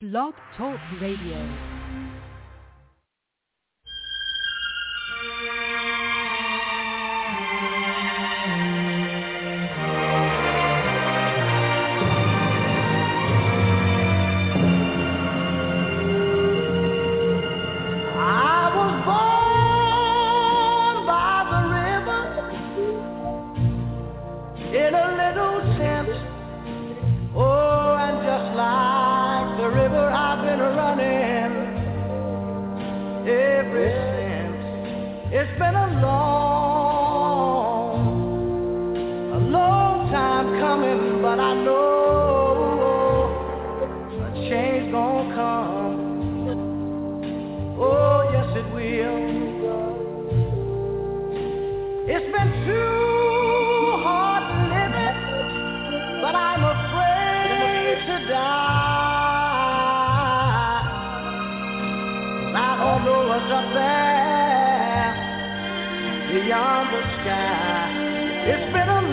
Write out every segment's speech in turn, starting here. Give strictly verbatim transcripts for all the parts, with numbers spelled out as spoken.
Blog Talk Radio. It's been a long, a long time coming, but I know a change gonna come. Oh, yes it will. It's been too hard living, but I'm afraid to die. I don't know what's up there beyond the sky. It's been a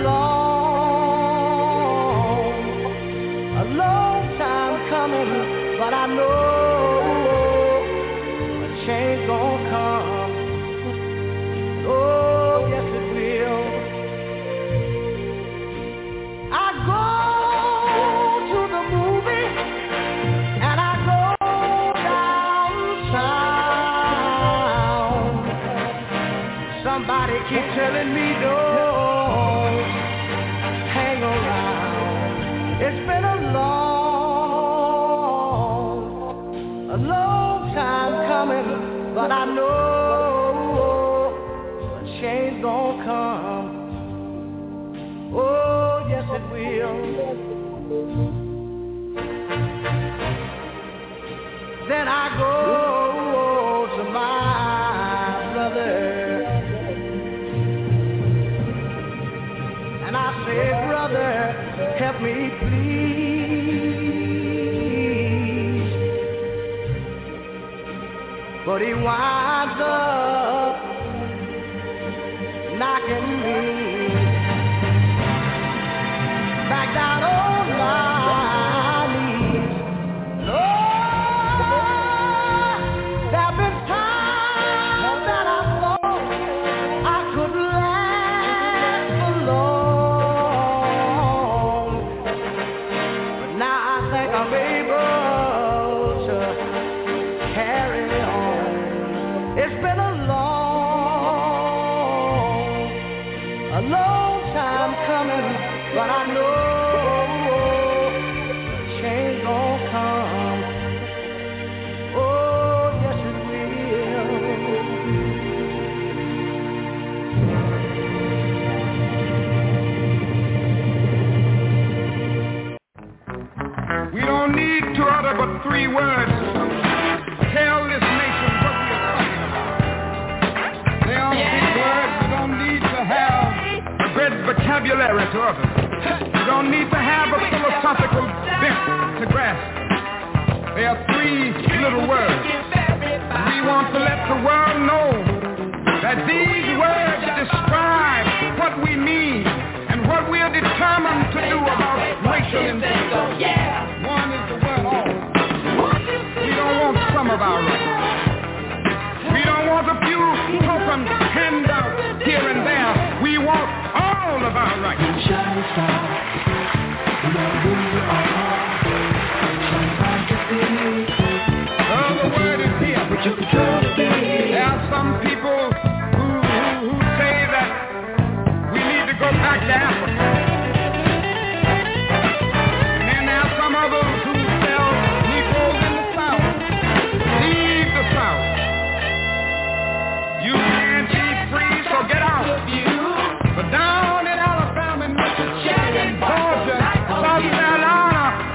long, a long time coming, but I know a change gonna come. Oh, yes it will. I go to the movie and I go downtown. Somebody keep telling me don't hang around. It's been a long, a long time coming, but I know a change gonna come. Oh, yes it will. Then I go to my brother and I say, brother, help me please. But he winds up knocking me back down on my knees. Lord, there have been times that I thought I could last alone. Now I think I'm able to carry on. It's been a long, a long time coming, but I know a change gonna come. Oh, yes it We don't need to utter but three words. Tell this nation what we are talking about. They are three words. We don't need to have a great vocabulary to utter. We don't need to have a philosophical bent to grasp. They are three little words. We want to let the world know that these words describe what we mean and what we are determined to do about racial injustice. One is the word all. We don't want some of our rights. We don't want a few token handouts here and there. We want all of our rights. Shine star, you know who you are. Shine bright to see. Oh, the word is here. But you control the day. There are some people who, who, who say that we need to go back to Africa. And then there are some others who sell Negroes in the South. Leave the South. You can't be free, so get out. But down in Alabama, Mississippi, and Georgia, South Carolina,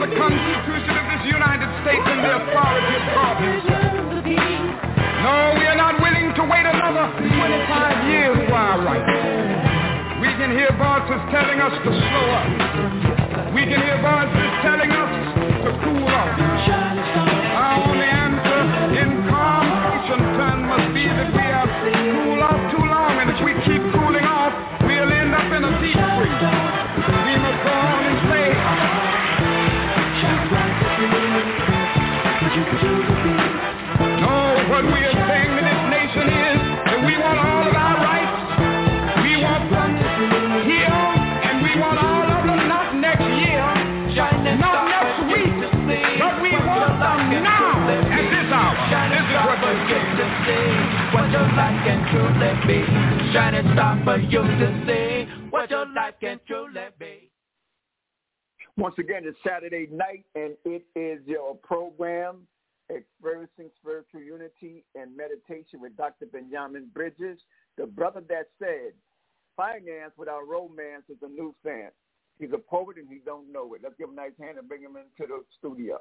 the Constitution of this United States and the authority of God himself. No, we are not willing to wait another twenty-five years for our rights. We can hear voices telling us to slow up. We can hear voices telling us to cool off. Our only answer in calm ocean turn must be that we have cooled off too long, and if we keep cooling off, we'll end up in a deep freeze. We must go on and say, no, what we are saying to this nation is that we want all of our rights. We want them here, and we want all of them not next year, not next week, but we want them now, at this hour. This is what we're saying. What your life can truly be. Shining star for you to see. What your life can truly be. Once again, it's Saturday night, and it is your program, Experiencing Spiritual Unity and Meditation with Doctor Benjamin Bridges, the brother that said, finance without romance is a nuisance. He's a poet and he don't know it. Let's give him a nice hand and bring him into the studio.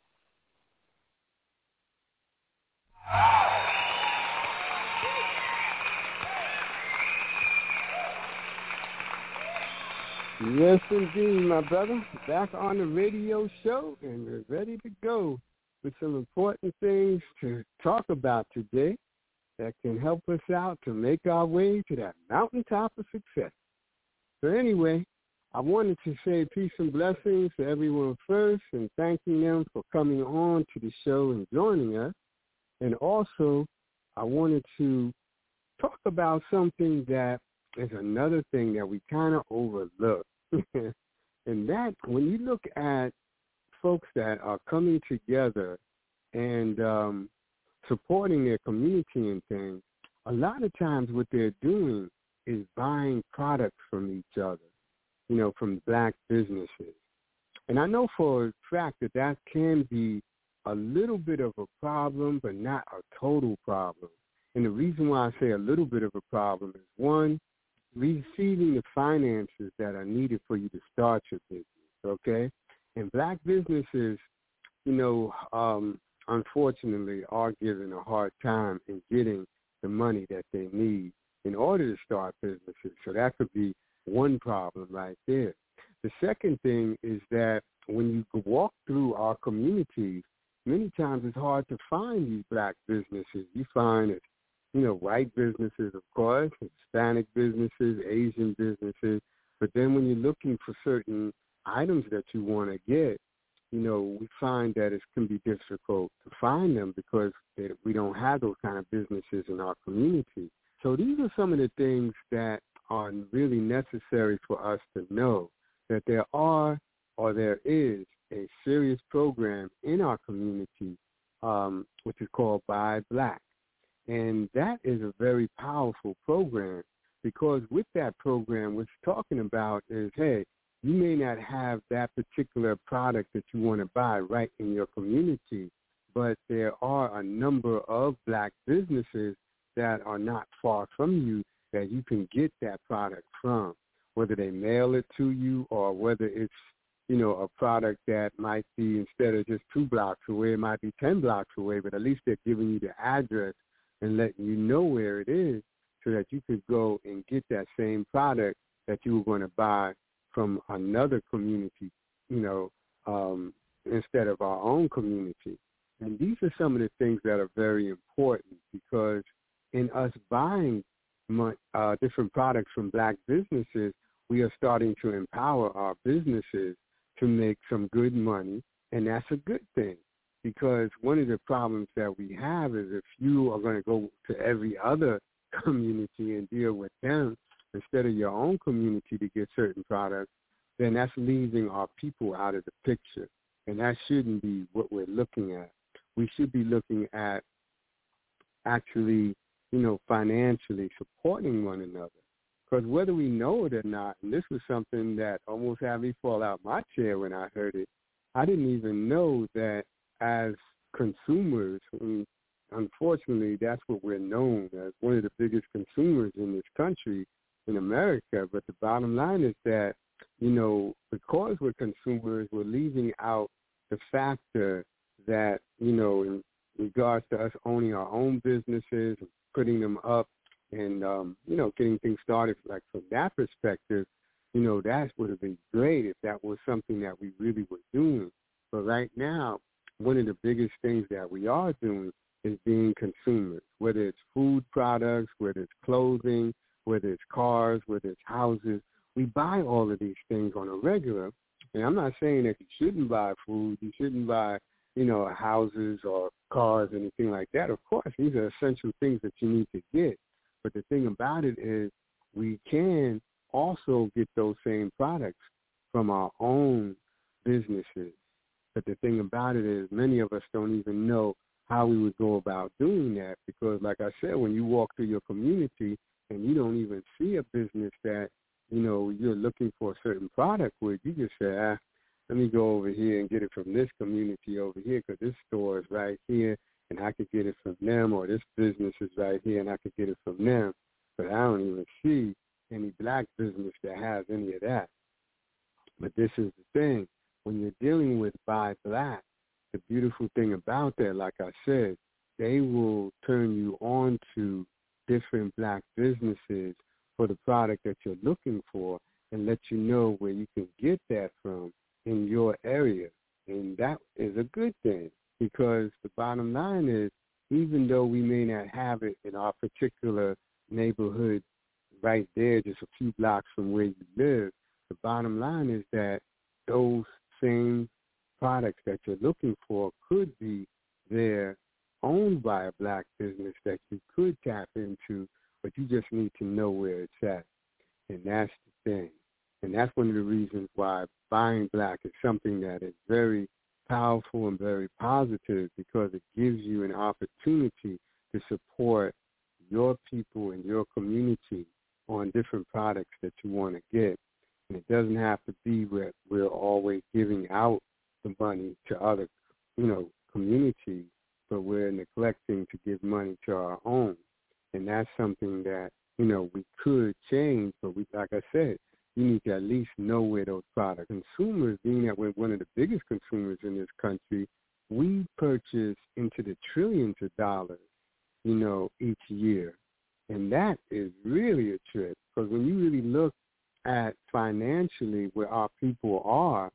Yes, indeed, my brother. Back on the radio show, and we're ready to go with some important things to talk about today that can help us out to make our way to that mountaintop of success. So anyway, I wanted to say peace and blessings to everyone first and thanking them for coming on to the show and joining us. And also, I wanted to talk about something that is another thing that we kind of overlook. And that, when you look at folks that are coming together and um, supporting their community and things, a lot of times what they're doing is buying products from each other, you know, from black businesses. And I know for a fact that that can be a little bit of a problem, but not a total problem. And the reason why I say a little bit of a problem is, one, receiving the finances that are needed for you to start your business, okay? And black businesses, you know, um, unfortunately are given a hard time in getting the money that they need in order to start businesses. So that could be one problem right there. The second thing is that when you walk through our communities, many times it's hard to find these black businesses. You find it, you know, white businesses, of course, Hispanic businesses, Asian businesses. But then when you're looking for certain items that you want to get, you know, we find that it can be difficult to find them because we don't have those kind of businesses in our community. So these are some of the things that are really necessary for us to know, that there are or there is a serious program in our community, um, which is called Buy Black. And that is a very powerful program because with that program, what it's talking about is, hey, you may not have that particular product that you want to buy right in your community, but there are a number of black businesses that are not far from you that you can get that product from, whether they mail it to you or whether it's, you know, a product that might be, instead of just two blocks away, it might be ten blocks away, but at least they're giving you the address and letting you know where it is so that you could go and get that same product that you were going to buy from another community, you know, um, instead of our own community. And these are some of the things that are very important because in us buying uh, different products from black businesses, we are starting to empower our businesses to make some good money, and that's a good thing. Because one of the problems that we have is if you are going to go to every other community and deal with them instead of your own community to get certain products, then that's leaving our people out of the picture. And that shouldn't be what we're looking at. We should be looking at actually, you know, financially supporting one another. Because whether we know it or not, and this was something that almost had me fall out my chair when I heard it, I didn't even know that as consumers, and unfortunately, that's what we're known as, one of the biggest consumers in this country, in America. But the bottom line is that you know, because we're consumers, we're leaving out the factor that, you know, in regards to us owning our own businesses, putting them up and, um, you know, getting things started, like from that perspective, you know, that would have been great if that was something that we really were doing. But right now, one of the biggest things that we are doing is being consumers, whether it's food products, whether it's clothing, whether it's cars, whether it's houses. We buy all of these things on a regular. And I'm not saying that you shouldn't buy food, you shouldn't buy, you know, houses or cars, anything like that. Of course, these are essential things that you need to get. But the thing about it is we can also get those same products from our own businesses. But the thing about it is many of us don't even know how we would go about doing that because, like I said, when you walk through your community and you don't even see a business that, you know, you're looking for a certain product with, you just say, ah, let me go over here and get it from this community over here because this store is right here and I could get it from them, or this business is right here and I could get it from them. But I don't even see any black business that has any of that. But this is the thing. When you're dealing with Buy Black, the beautiful thing about that, like I said, they will turn you on to different black businesses for the product that you're looking for and let you know where you can get that from in your area. And that is a good thing because the bottom line is, even though we may not have it in our particular neighborhood right there, just a few blocks from where you live, the bottom line is that those same products that you're looking for could be there owned by a black business that you could tap into, but you just need to know where it's at. And that's the thing. And that's one of the reasons why buying black is something that is very powerful and very positive, because it gives you an opportunity to support your people and your community on different products that you want to get. And it doesn't have to be where we're always giving out the money to other, you know, communities, but we're neglecting to give money to our own. And that's something that, you know, we could change, but we, like I said, you need to at least know where those products. Consumers, being that we're one of the biggest consumers in this country, we purchase into the trillions of dollars, you know, each year. And that is really a trip, because when you really look at financially where our people are,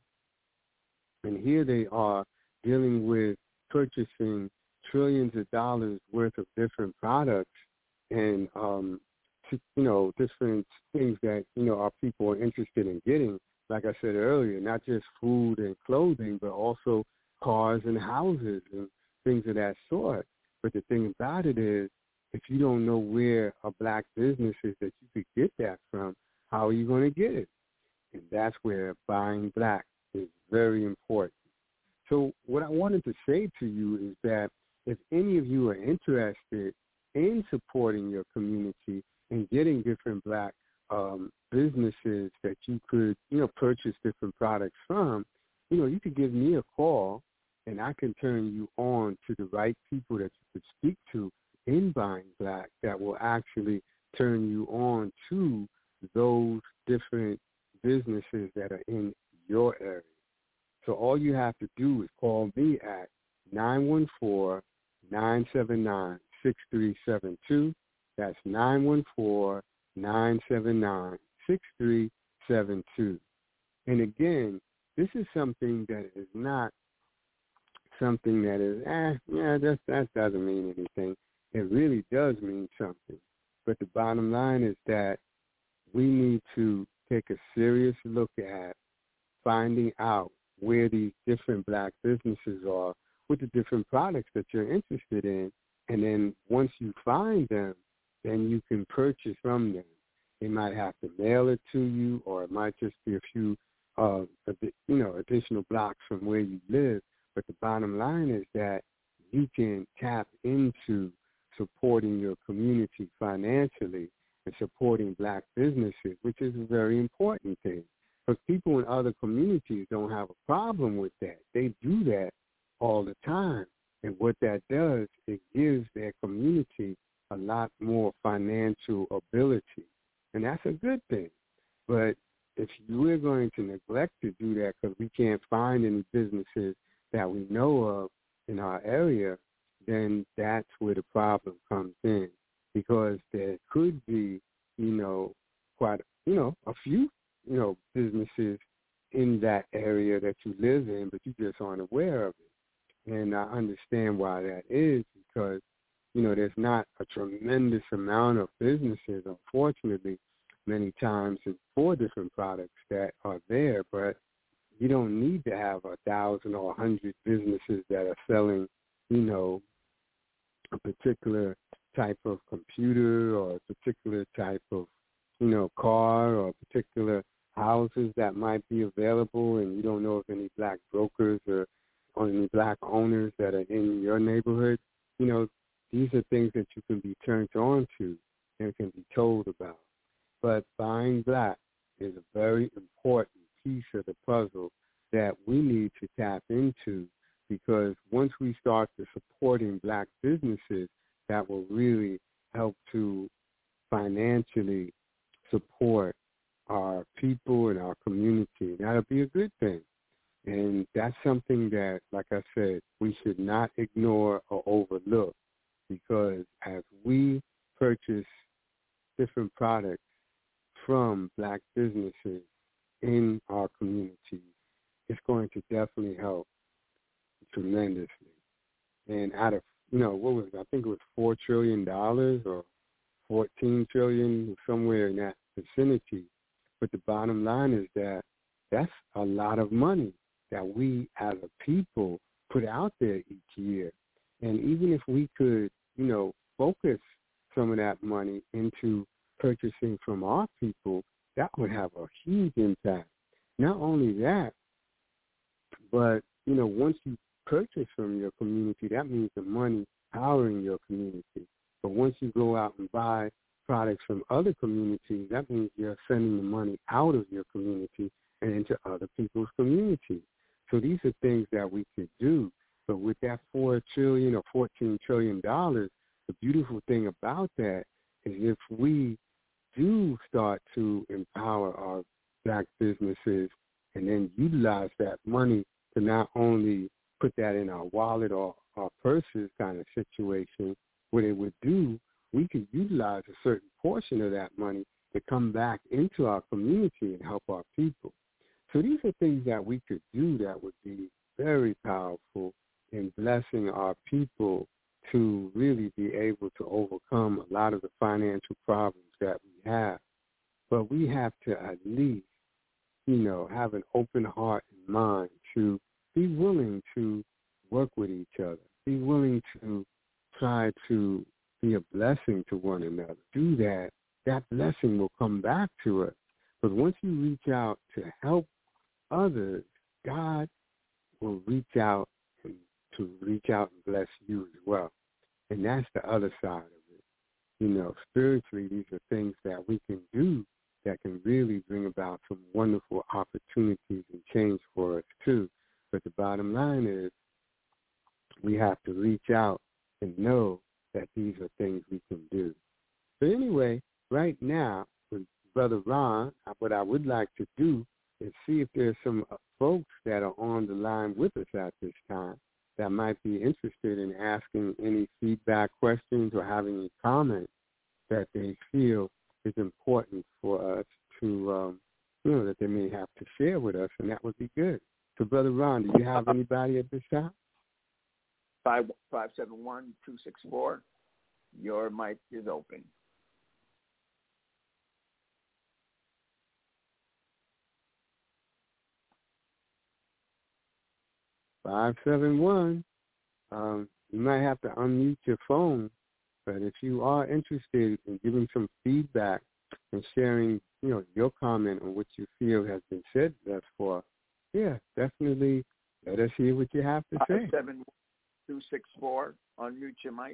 and here they are dealing with purchasing trillions of dollars worth of different products and, um, you know, different things that, you know, our people are interested in getting. Like I said earlier, not just food and clothing, but also cars and houses and things of that sort. But the thing about it is, if you don't know where a black business is that you could get that from, how are you going to get it? And that's where buying black is very important. So what I wanted to say to you is that if any of you are interested in supporting your community and getting different black um, businesses that you could, you know, purchase different products from, you know, you could give me a call and I can turn you on to the right people that you could speak to in Buying Black that will actually turn you on to those different businesses that are in your area. So all you have to do is call me at nine one four, nine seven nine, six three seven two. That's nine one four, nine seven nine, six three seven two. And again, this is something that is not something that is, eh, yeah, that, that doesn't mean anything. It really does mean something. But the bottom line is that we need to take a serious look at finding out where these different black businesses are with the different products that you're interested in. And then once you find them, then you can purchase from them. They might have to mail it to you, or it might just be a few, uh, a bit, you know, additional blocks from where you live. But the bottom line is that you can tap into supporting your community financially and supporting black businesses, which is a very important thing. Because people in other communities don't have a problem with that. They do that all the time. And what that does, it gives their community a lot more financial ability. And that's a good thing. But if we're going to neglect to do that because we can't find any businesses that we know of in our area, then that's where the problem comes in, because there could be, you know, quite, you know, a few, you know, businesses in that area that you live in, but you just aren't aware of it. And I understand why that is, because, you know, there's not a tremendous amount of businesses, unfortunately, many times in four different products that are there, but you don't need to have a thousand or a hundred businesses that are selling, you know, a particular type of computer or a particular type of, you know, car or particular houses that might be available, and you don't know if any black brokers or, or any black owners that are in your neighborhood. You know, these are things that you can be turned on to and can be told about. But buying black is a very important piece of the puzzle that we need to tap into, because once we start to supporting black businesses, that will really help to financially support our people and our community. That'll be a good thing. And that's something that, like I said, we should not ignore or overlook, because as we purchase different products from black businesses in our communities, it's going to definitely help tremendously. And out of, you know, what was it? I think it was four trillion dollars or fourteen trillion dollars, somewhere in that vicinity. But the bottom line is that that's a lot of money that we as a people put out there each year. And even if we could, you know, focus some of that money into purchasing from our people, that would have a huge impact. Not only that, but, you know, once you purchase from your community, that means the money powering your community. But once you go out and buy products from other communities, that means you're sending the money out of your community and into other people's communities. So these are things that we could do. But with that four trillion dollars or fourteen trillion dollars, the beautiful thing about that is if we do start to empower our black businesses and then utilize that money to not only put that in our wallet or our purses kind of situation, what it would do, we could utilize a certain portion of that money to come back into our community and help our people. So these are things that we could do that would be very powerful in blessing our people to really be able to overcome a lot of the financial problems that we have. But we have to at least, you know, have an open heart and mind to be willing to work with each other, be willing to try to be a blessing to one another. Do that, that blessing will come back to us. But once you reach out to help others, God will reach out and to reach out and bless you as well. And that's the other side of it. You know, spiritually, these are things that we can do that can really bring about some wonderful opportunities and change for us too. But the bottom line is we have to reach out and know that these are things we can do. But anyway, right now, with Brother Ron, what I would like to do is see if there's some folks that are on the line with us at this time that might be interested in asking any feedback questions or having any comments that they feel is important for us to, um, you know, that they may have to share with us, and that would be good. So, Brother Ron, do you have anybody at this time? Five five seven one two six four. Your mic is open. Five seven one. Um, you might have to unmute your phone, but if you are interested in giving some feedback and sharing, you know, your comment on what you feel has been said thus far, yeah, definitely let us hear what you have to say. five seven one two six four. Unmute your mic.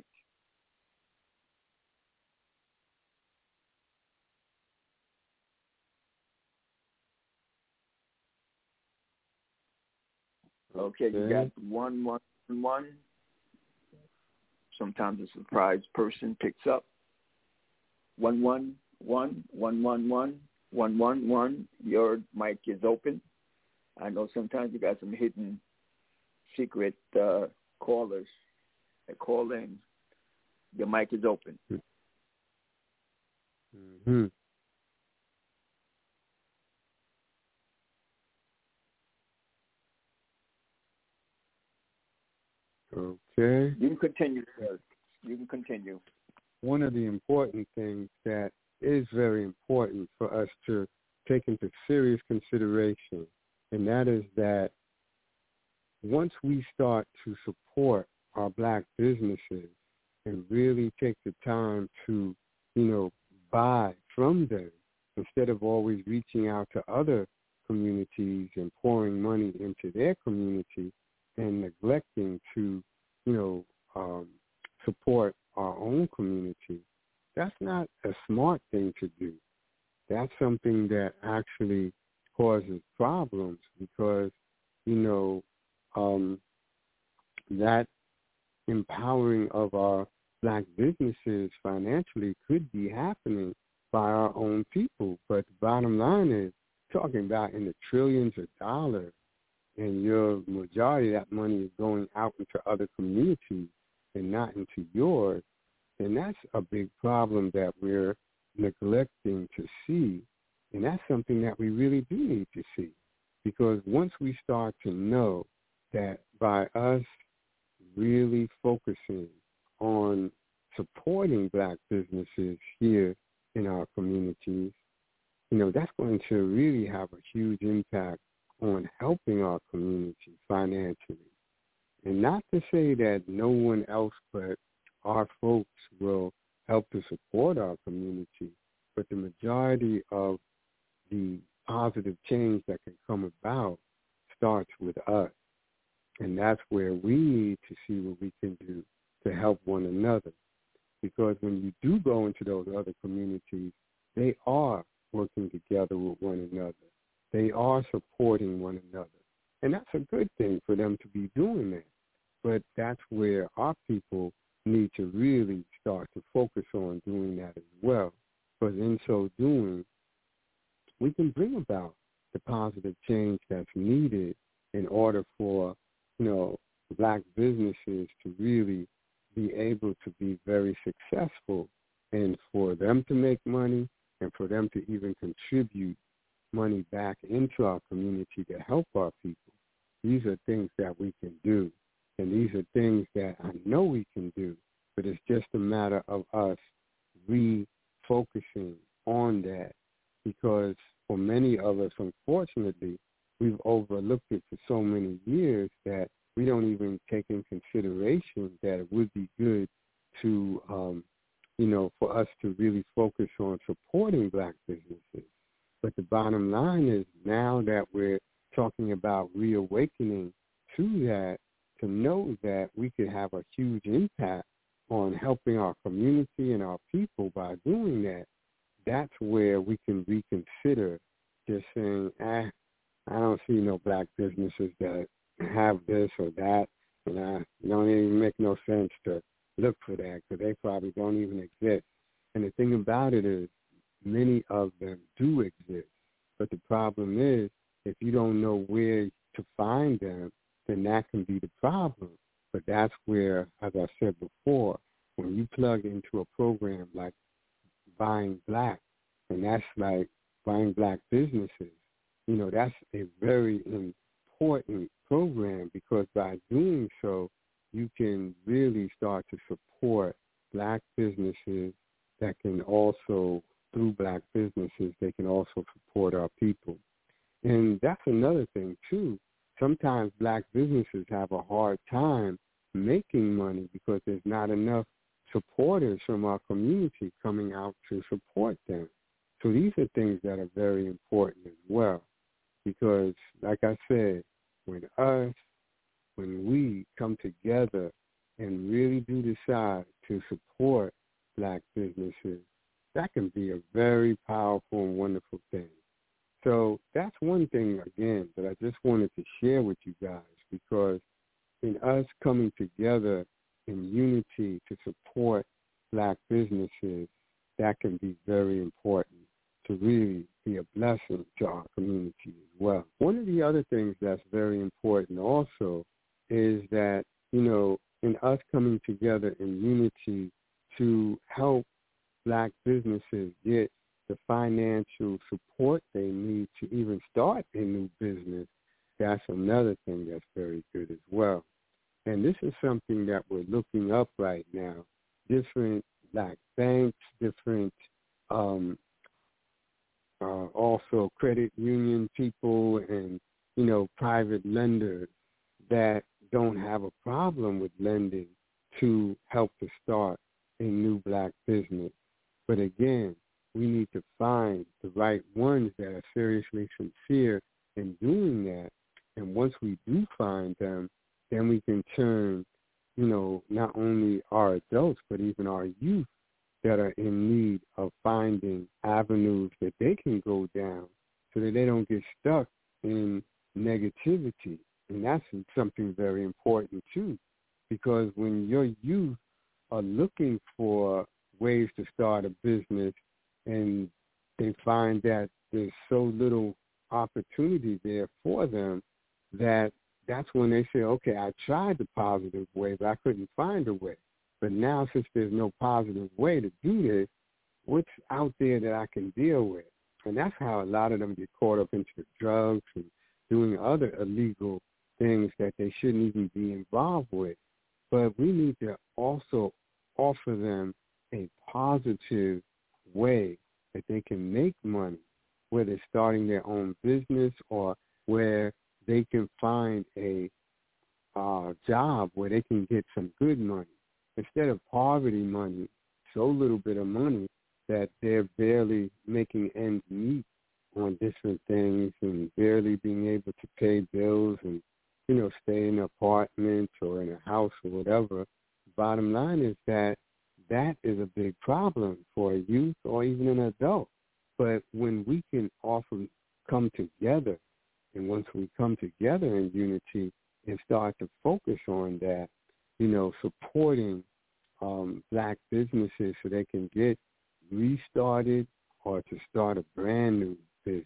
Okay, you got one, one, one. Sometimes a surprise person picks up. One, one, one, one, one, one. one one one, your mic is open. I know sometimes you got some hidden secret uh, callers that call in. Your mic is open. Mm-hmm. Okay. You can continue, sir. You can continue. One of the important things that is very important for us to take into serious consideration, and that is that once we start to support our black businesses and really take the time to, you know, buy from them instead of always reaching out to other communities and pouring money into their community and neglecting to, you know, um, support our own community, that's not a smart thing to do. That's something that actually causes problems because, you know, um, that empowering of our black businesses financially could be happening by our own people. But the bottom line is, talking about in the trillions of dollars, and your majority of that money is going out into other communities and not into yours, then that's a big problem that we're neglecting to see. And that's something that we really do need to see. Because once we start to know that by us really focusing on supporting black businesses here in our communities, you know, that's going to really have a huge impact on helping our community financially. And not to say that no one else but our folks will help to support our community, but the majority of the positive change that can come about starts with us. And that's where we need to see what we can do to help one another. Because when you do go into those other communities, they are working together with one another. They are supporting one another. And that's a good thing for them to be doing that. But that's where our people need to really start to focus on doing that as well. Because in so doing, we can bring about the positive change that's needed in order for, you know, black businesses to really be able to be very successful and for them to make money and for them to even contribute money back into our community to help our people. These are things that we can do, and these are things that I know we can do, but it's just a matter of us refocusing on that because for many of us, unfortunately, we've overlooked it for so many years that we don't even take in consideration that it would be good to, um, you know, for us to really focus on supporting black businesses. But the bottom line is now that we're talking about reawakening to that, to know that we could have a huge impact on helping our community and our people by doing that, that's where we can reconsider just saying, ah, I don't see no black businesses that have this or that, and I don't even make no sense to look for that because they probably don't even exist. And the thing about it is many of them do exist. But the problem is if you don't know where to find them, then that can be the problem. But that's where, as I said before, when you plug into a program like Buying Black, and that's like buying black businesses, you know, that's a very important program because by doing so, you can really start to support black businesses that can also, through black businesses, they can also support our people. And that's another thing, too. Sometimes black businesses have a hard time making money because there's not enough supporters from our community coming out to support them. So these are things that are very important as well because, like I said, when us, when we come together and really do decide to support black businesses, that can be a very powerful and wonderful thing. So that's one thing, again, that I just wanted to share with you guys because in us coming together in unity to support black businesses, that can be very important to really be a blessing to our community as well. One of the other things that's very important also is that, you know, in us coming together in unity to help black businesses get the financial support they need to even start a new business, that's another thing that's very good as well. And this is something that we're looking up right now. Different black banks, different um, uh, also credit union people and, you know, private lenders that don't have a problem with lending to help to start a new black business. But again, we need to find the right ones that are seriously sincere in doing that. And once we do find them, then we can turn, you know, not only our adults, but even our youth that are in need of finding avenues that they can go down so that they don't get stuck in negativity. And that's something very important, too, because when your youth are looking for ways to start a business and they find that there's so little opportunity there for them, that that's when they say, okay, I tried the positive way, but I couldn't find a way. But now since there's no positive way to do this, what's out there that I can deal with? And that's how a lot of them get caught up into drugs and doing other illegal things that they shouldn't even be involved with. But we need to also offer them a positive way that they can make money, whether it's starting their own business or where they can find a uh, job where they can get some good money. Instead of poverty money, so little bit of money that they're barely making ends meet on different things and barely being able to pay bills and, you know, stay in an apartment or in a house or whatever. Bottom line is that that is a big problem for a youth or even an adult. But when we can often come together, and once we come together in unity and start to focus on that, you know, supporting um, black businesses so they can get restarted or to start a brand new business,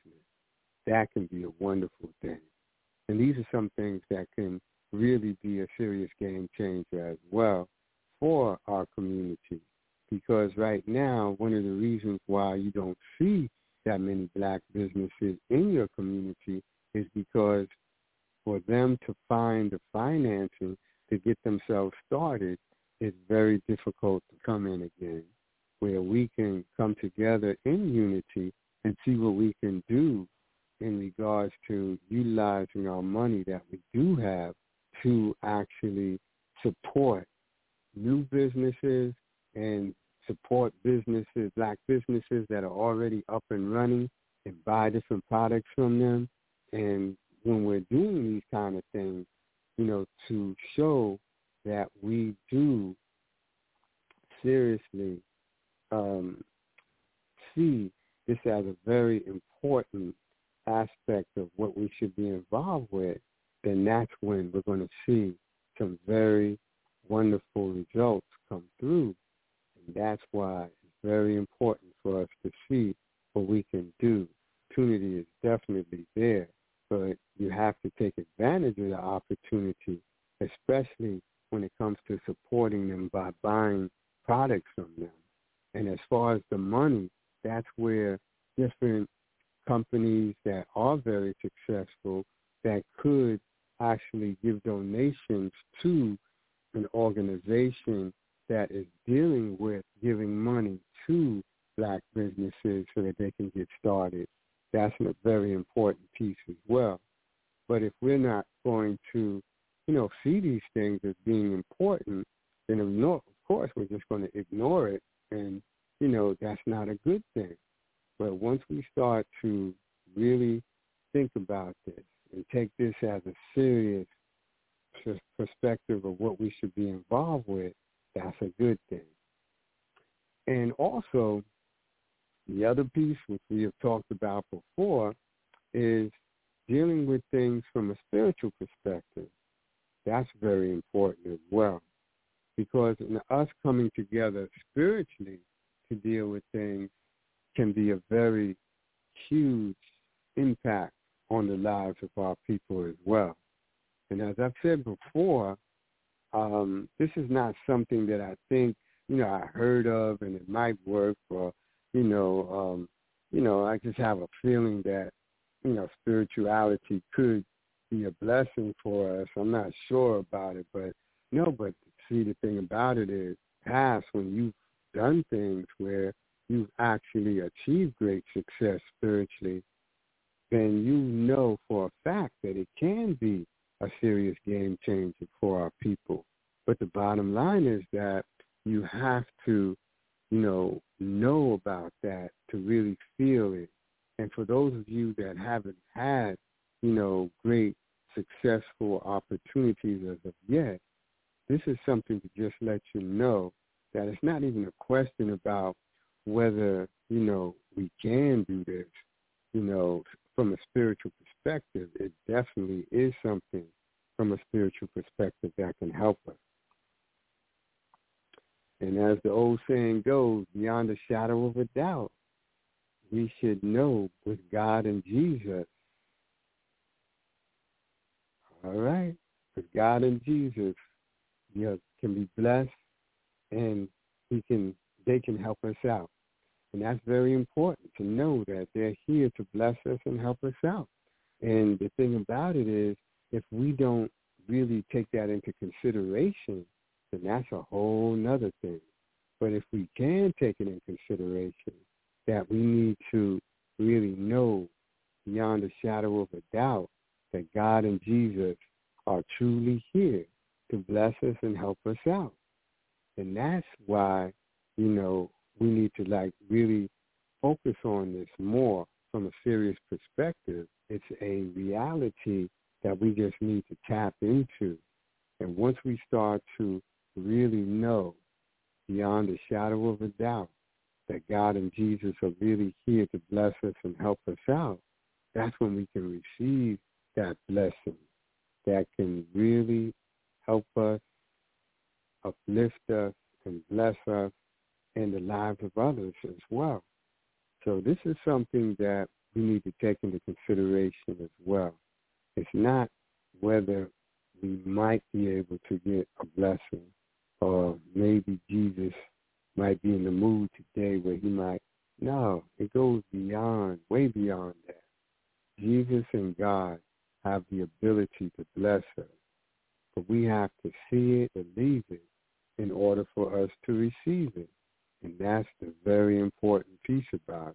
that can be a wonderful thing. And these are some things that can really be a serious game changer as well for our community. Because right now, one of the reasons why you don't see that many black businesses in your community is because for them to find the financing to get themselves started is very difficult to come in again, where we can come together in unity and see what we can do in regards to utilizing our money that we do have to actually support new businesses and support businesses, black businesses that are already up and running, and buy different products from them. And when we're doing these kind of things, you know, to show that we do seriously um, see this as a very important aspect of what we should be involved with, then that's when we're going to see some very wonderful results come through. And that's why it's very important for us to see what we can do. Opportunity is definitely there, but you have to take advantage of the opportunity, especially when it comes to supporting them by buying products from them. And as far as the money, that's where different companies that are very successful that could actually give donations to an organization that is dealing with giving money to black businesses so that they can get started. That's a very important piece as well. But if we're not going to, you know, see these things as being important, then of course we're just going to ignore it, and, you know, that's not a good thing. But once we start to really think about this and take this as a serious perspective of what we should be involved with, that's a good thing. And also, the other piece, which we have talked about before, is dealing with things from a spiritual perspective. That's very important as well, because in us coming together spiritually to deal with things can be a very huge impact on the lives of our people as well. And as I've said before, um, this is not something that I think, you know, I heard of and it might work, or, you know, um, you know, I just have a feeling that, you know, spirituality could be a blessing for us. I'm not sure about it, but no, but see, the thing about it is, past when you've done things where you've actually achieved great success spiritually, then you know for a fact that it can be a serious game changer for our people. But the bottom line is that you have to, you know, know about that to really feel it. And for those of you that haven't had, you know, great successful opportunities as of yet, this is something to just let you know that it's not even a question about whether, you know, we can do this. You know, from a spiritual perspective, it definitely is something from a spiritual perspective that can help us. And as the old saying goes, beyond a shadow of a doubt, we should know with God and Jesus. All right. With God and Jesus, you know, can be blessed, and he can they can help us out. And that's very important to know that they're here to bless us and help us out. And the thing about it is, if we don't really take that into consideration, then that's a whole nother thing. But if we can take it in consideration, that we need to really know beyond a shadow of a doubt that God and Jesus are truly here to bless us and help us out. And that's why, you know, we need to, like, really focus on this more from a serious perspective. It's a reality that we just need to tap into. And once we start to really know beyond a shadow of a doubt that God and Jesus are really here to bless us and help us out, that's when we can receive that blessing that can really help us, uplift us, and bless us and the lives of others as well. So this is something that we need to take into consideration as well. It's not whether we might be able to get a blessing, or maybe Jesus might be in the mood today where he might. No, it goes beyond, way beyond that. Jesus and God have the ability to bless us, but we have to see it, believe it, in order for us to receive it. And that's the very important piece about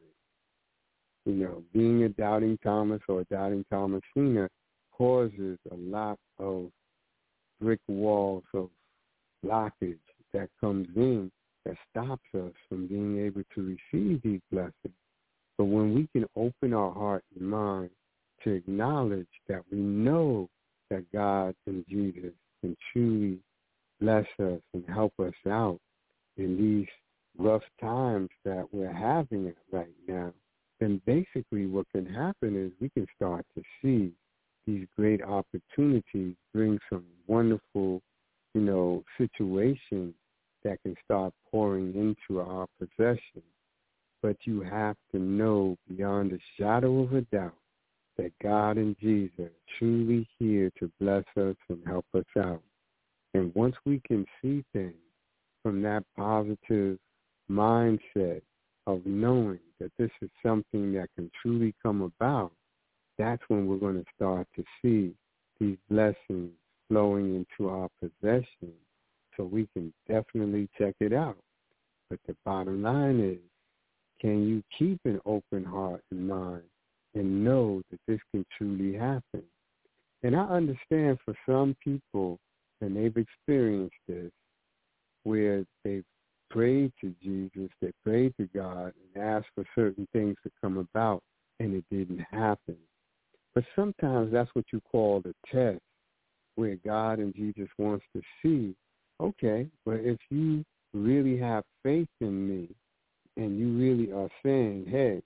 it. You know, being a doubting Thomas or a doubting Thomasina causes a lot of brick walls of blockage that comes in that stops us from being able to receive these blessings. But when we can open our heart and mind to acknowledge that we know that God and Jesus can truly bless us and help us out in these rough times that we're having right now, then basically what can happen is we can start to see these great opportunities bring some wonderful, you know, situations that can start pouring into our possession. But you have to know beyond a shadow of a doubt that God and Jesus are truly here to bless us and help us out. And once we can see things from that positive mindset of knowing that this is something that can truly come about, that's when we're going to start to see these blessings flowing into our possession, so we can definitely check it out. But the bottom line is, can you keep an open heart and mind and know that this can truly happen? And I understand for some people, and they've experienced this, where they've prayed to Jesus, they prayed to God and asked for certain things to come about, and it didn't happen. But sometimes that's what you call the test, where God and Jesus wants to see, okay, but if you really have faith in me and you really are saying, hey,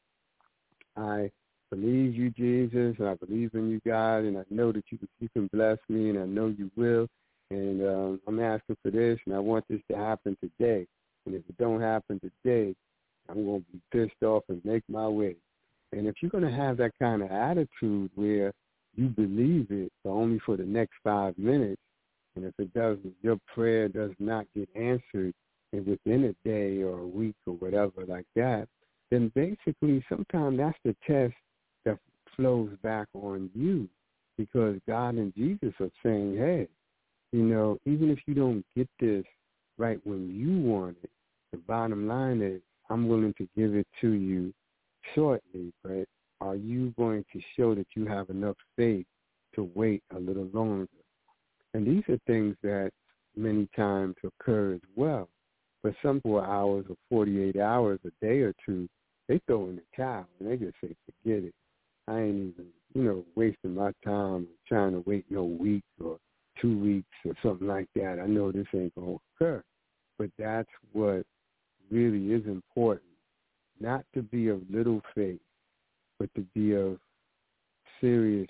I believe you, Jesus, and I believe in you, God, and I know that you, you can bless me, and I know you will, and um, I'm asking for this, and I want this to happen today. And if it don't happen today, I'm going to be pissed off and make my way. And if you're going to have that kind of attitude where you believe it, but only for the next five minutes, and if it doesn't, your prayer does not get answered and within a day or a week or whatever like that, then basically sometimes that's the test that flows back on you, because God and Jesus are saying, hey, you know, even if you don't get this right when you want it, the bottom line is I'm willing to give it to you shortly, but are you going to show that you have enough faith to wait a little longer? And these are things that many times occur as well. But some four hours or forty-eight hours, a day or two, they throw in the towel and they just say, forget it. I ain't even, you know, wasting my time trying to wait no week or two weeks or something like that. I know this ain't going to occur. But that's what really is important, not to be of little faith, but to be of serious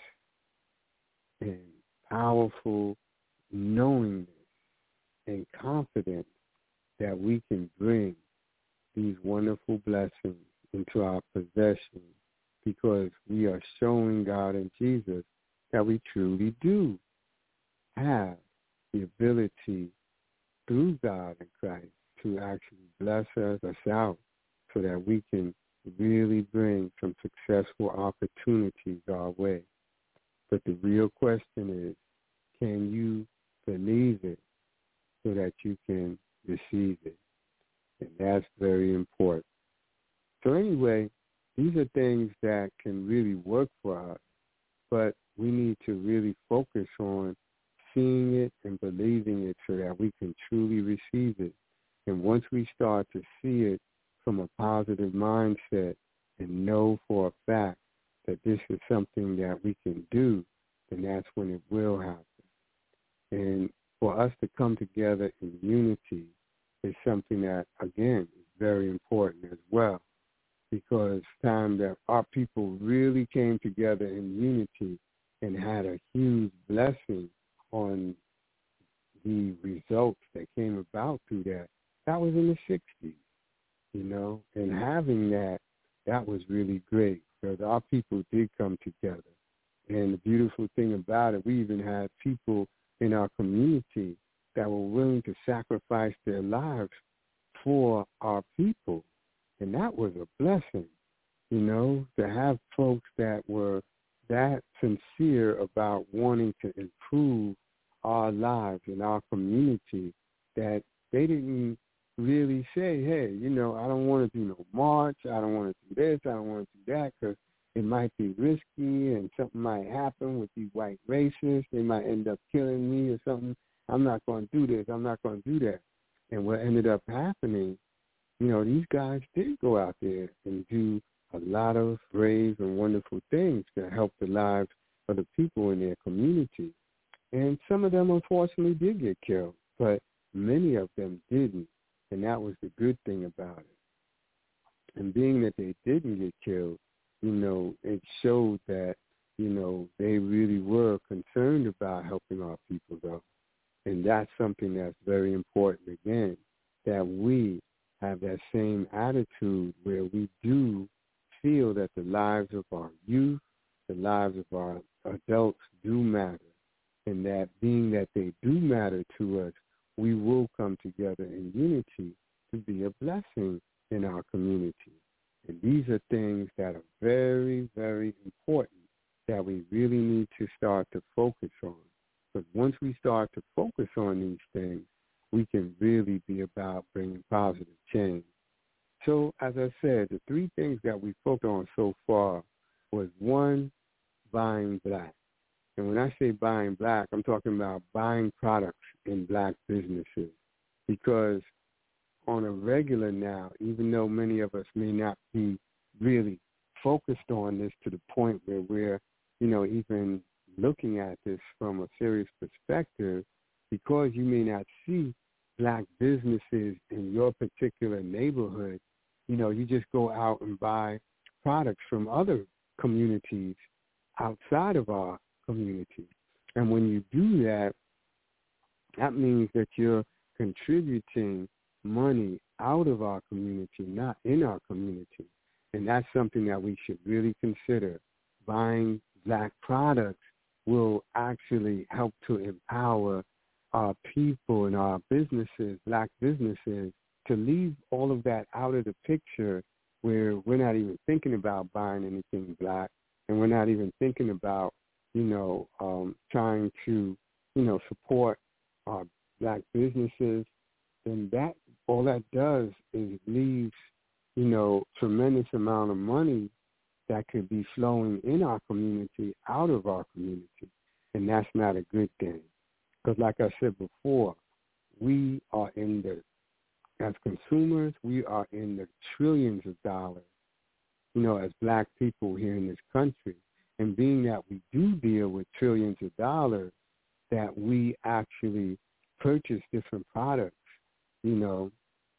and powerful knowingness and confidence that we can bring these wonderful blessings into our possession, because we are showing God and Jesus that we truly do have the ability through God and Christ to actually bless us, us out so that we can really bring some successful opportunities our way. But the real question is, can you believe it so that you can receive it? And that's very important. So anyway, these are things that can really work for us, but we need to really focus on seeing it and believing it so that we can truly receive it. And once we start to see it from a positive mindset and know for a fact that this is something that we can do, then that's when it will happen. And for us to come together in unity is something that, again, is very important as well, because time that our people really came together in unity and had a huge blessing on the results that came about through that, that was in the sixties, you know, and having that, that was really great because our people did come together. And the beautiful thing about it, we even had people in our community that were willing to sacrifice their lives for our people. And that was a blessing, you know, to have folks that were that sincere about wanting to improve our lives in our community, that they didn't really say, hey, you know, I don't want to do no march, I don't want to do this, I don't want to do that, because it might be risky and something might happen with these white racists. They might end up killing me or something. I'm not going to do this. I'm not going to do that. And what ended up happening, you know, these guys did go out there and do a lot of brave and wonderful things to help the lives of the people in their community. And some of them, unfortunately, did get killed, but many of them didn't. And that was the good thing about it. And being that they didn't get killed, you know, it showed that, you know, they really were concerned about helping our people, though. And that's something that's very important, again, that we have that same attitude where we do feel that the lives of our youth, the lives of our adults do matter, and that being that they do matter to us, we will come together in unity to be a blessing in our community. And these are things that are very, very important that we really need to start to focus on. But once we start to focus on these things, we can really be about bringing positive change. So, as I said, the three things that we focused on so far was, one, buying black. And when I say buying black, I'm talking about buying products in black businesses, because on a regular now, even though many of us may not be really focused on this to the point where we're, you know, even looking at this from a serious perspective, because you may not see black businesses in your particular neighborhood, you know, you just go out and buy products from other communities outside of our community. And when you do that, that means that you're contributing money out of our community, not in our community. And that's something that we should really consider. Buying black products will actually help to empower our people and our businesses, black businesses, to leave all of that out of the picture where we're not even thinking about buying anything black, and we're not even thinking about, you know, um, trying to, you know, support our black businesses. Then that, all that does is leaves, you know, tremendous amount of money that could be flowing in our community out of our community. And that's not a good thing. Because like I said before, we are in the, as consumers, we are in the trillions of dollars, you know, as black people here in this country. And being that we do deal with trillions of dollars, that we actually purchase different products, you know,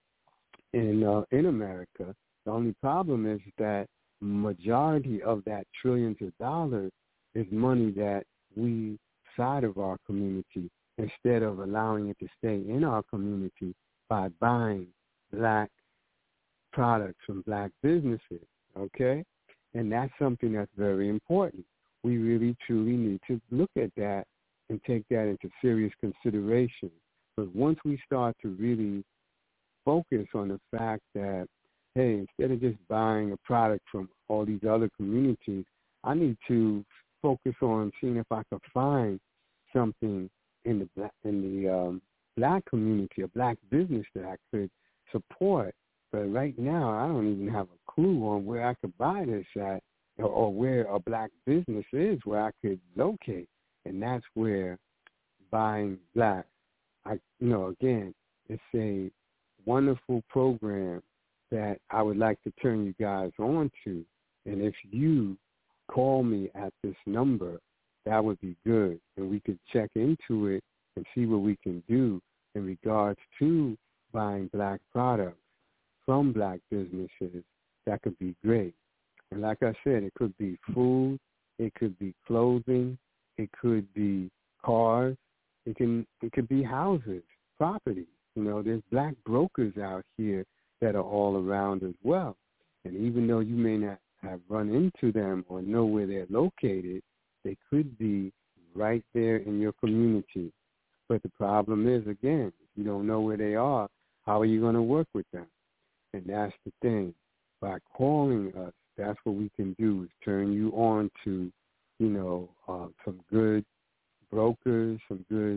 in uh, in America. The only problem is that majority of that trillions of dollars is money that we side of our community, instead of allowing it to stay in our community by buying black products from black businesses, okay? And that's something that's very important. We really, truly need to look at that and take that into serious consideration. But once we start to really focus on the fact that, hey, instead of just buying a product from all these other communities, I need to focus on seeing if I can find something in the black, in the um, black community, a black business that I could support. But right now, I don't even have a clue on where I could buy this at, or, or where a black business is where I could locate. And that's where buying black, I, you know, again, it's a wonderful program that I would like to turn you guys on to. And if you call me at this number, that would be good. And we could check into it and see what we can do in regards to buying black products from black businesses. That could be great. And like I said, it could be food, it could be clothing, it could be cars, it can it could be houses, property. You know, there's black brokers out here that are all around as well. And even though you may not have run into them or know where they're located, they could be right there in your community. But the problem is, again, if you don't know where they are, how are you going to work with them? And that's the thing. By calling us, that's what we can do, is turn you on to, you know, uh, some good brokers, some good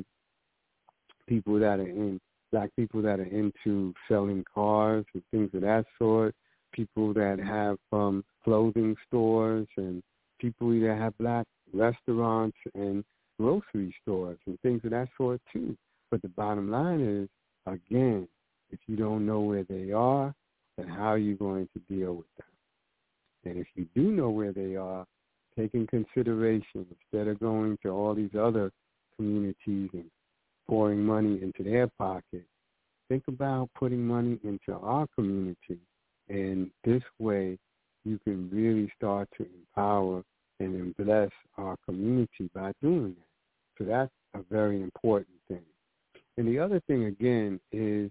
people that are in, black people that are into selling cars and things of that sort, people that have um, clothing stores, and people that have black restaurants and grocery stores and things of that sort too. But the bottom line is, again, if you don't know where they are, then how are you going to deal with them? And if you do know where they are, take in consideration, instead of going to all these other communities and pouring money into their pocket, think about putting money into our community. And this way, you can really start to empower and bless our community by doing that. So that's a very important thing. And the other thing, again, is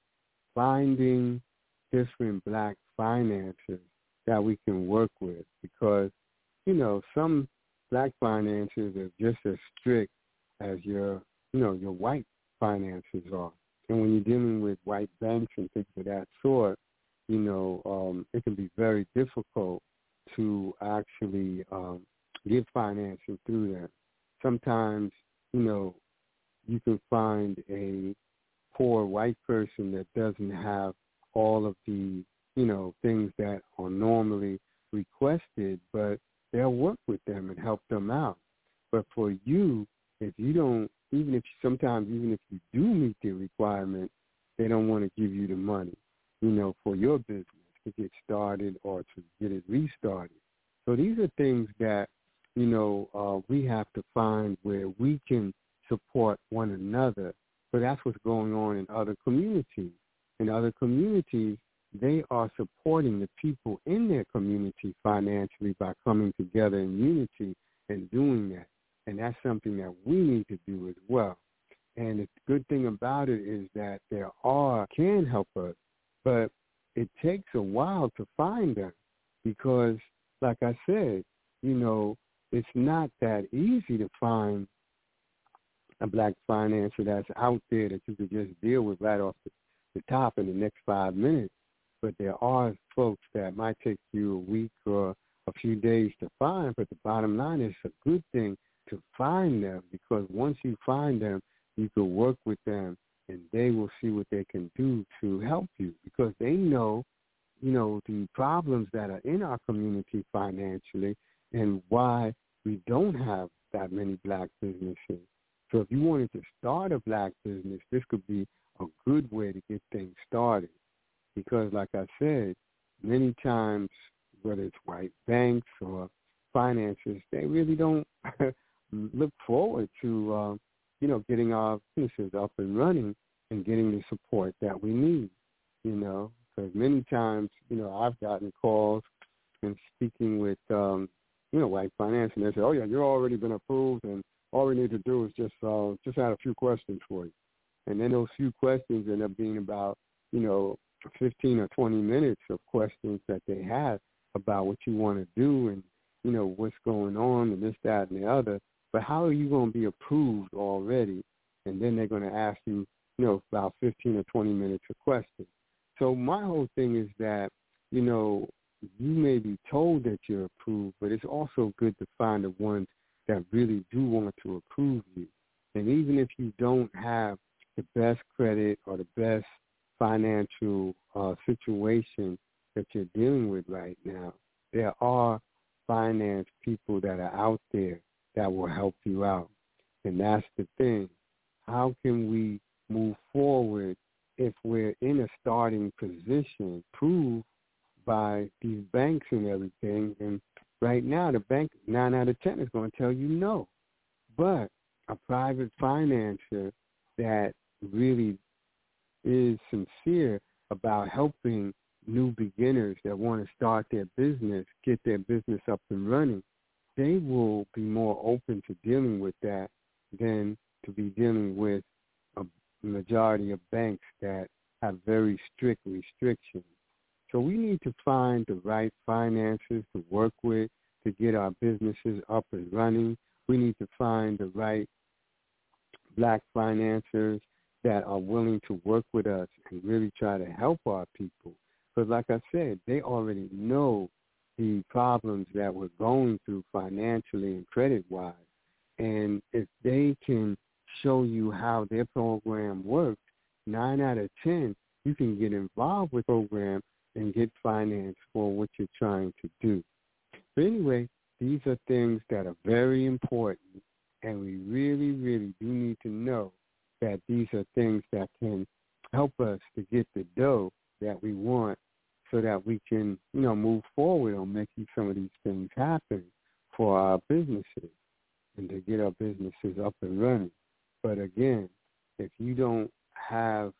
finding different black finances that we can work with, because, you know, some black finances are just as strict as your, you know, your white finances are. And when you're dealing with white banks and things of that sort, you know, um, it can be very difficult to actually um, get financing through them. Sometimes, you know, you can find a poor white person that doesn't have all of the, you know, things that are normally requested, but they'll work with them and help them out. But for you, if you don't, even if sometimes even if you do meet the requirement, they don't want to give you the money, you know, for your business to get started or to get it restarted. So these are things that, you know, uh, we have to find where we can support one another. But that's what's going on in other communities. In other communities, they are supporting the people in their community financially by coming together in unity and doing that. And that's something that we need to do as well. And the good thing about it is that there are, can help us, but it takes a while to find them. because, like I said, you know, it's not that easy to find a black financer that's out there that you could just deal with right off the, the top in the next five minutes. But there are folks that might take you a week or a few days to find. But the bottom line is it's a good thing to find them, because once you find them, you can work with them and they will see what they can do to help you, because they know, you know, the problems that are in our community financially and why we don't have that many black businesses. So if you wanted to start a black business, this could be a good way to get things started. Because like I said, many times, whether it's white banks or financiers, they really don't look forward to, uh, you know, getting our businesses up and running and getting the support that we need, you know. Because many times, you know, I've gotten calls and speaking with, um, you know, white finance, and they say, oh, yeah, you've already been approved, and all we need to do is just uh, just add a few questions for you. And then those few questions end up being about, you know, fifteen or twenty minutes of questions that they have about what you want to do and, you know, what's going on and this, that, and the other. But how are you going to be approved already? And then they're going to ask you, you know, about fifteen or twenty minutes of questions. So my whole thing is that, you know, you may be told that you're approved, but it's also good to find the ones that really do want to approve you. And even if you don't have the best credit or the best financial uh, situation that you're dealing with right now, there are finance people that are out there that will help you out. And that's the thing. How can we move forward if we're in a starting position proved by these banks and everything? And right now, the bank, nine out of ten is going to tell you no. But a private financer that really is sincere about helping new beginners that want to start their business, get their business up and running, they will be more open to dealing with that than to be dealing with a majority of banks that have very strict restrictions. So we need to find the right financiers to work with to get our businesses up and running. We need to find the right black financiers that are willing to work with us and really try to help our people. Because like I said, they already know the problems that we're going through financially and credit-wise. And if they can show you how their program works, nine out of ten, you can get involved with the program and get finance for what you're trying to do. But anyway, these are things that are very important, and we really, really do need to know that these are things that can help us to get the dough that we want so that we can, you know, move forward on making some of these things happen for our businesses and to get our businesses up and running. But again, if you don't have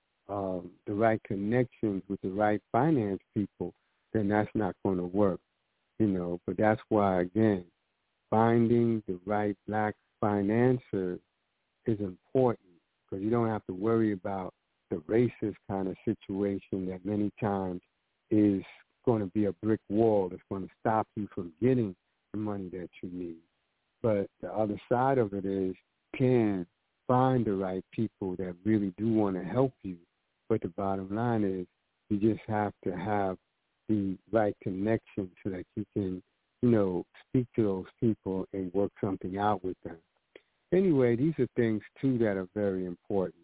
um, the right connections with the right finance people, then that's not going to work, you know. But that's why, again, finding the right black financier is important, because you don't have to worry about the racist kind of situation that many times is going to be a brick wall that's going to stop you from getting the money that you need. But the other side of it is, can find the right people that really do want to help you. But the bottom line is, you just have to have the right connection so that you can, you know, speak to those people and work something out with them. Anyway, these are things, too, that are very important.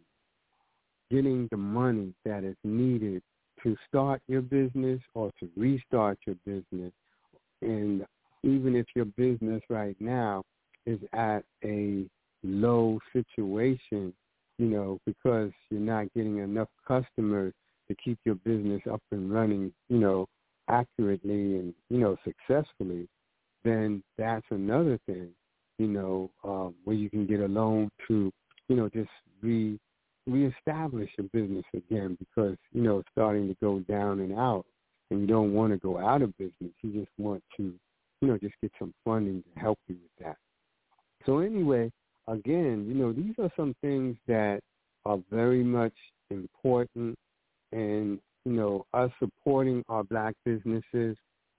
Getting the money that is needed to start your business or to restart your business. And even if your business right now is at a low situation, you know, because you're not getting enough customers to keep your business up and running, you know, accurately and, you know, successfully, then that's another thing, you know, um, where you can get a loan to, you know, just re reestablish your business again, because, you know, it's starting to go down and out, and you don't want to go out of business. You just want to, you know, just get some funding to help you with that. So anyway, again, you know, these are some things that are very much important, and, you know, us supporting our black businesses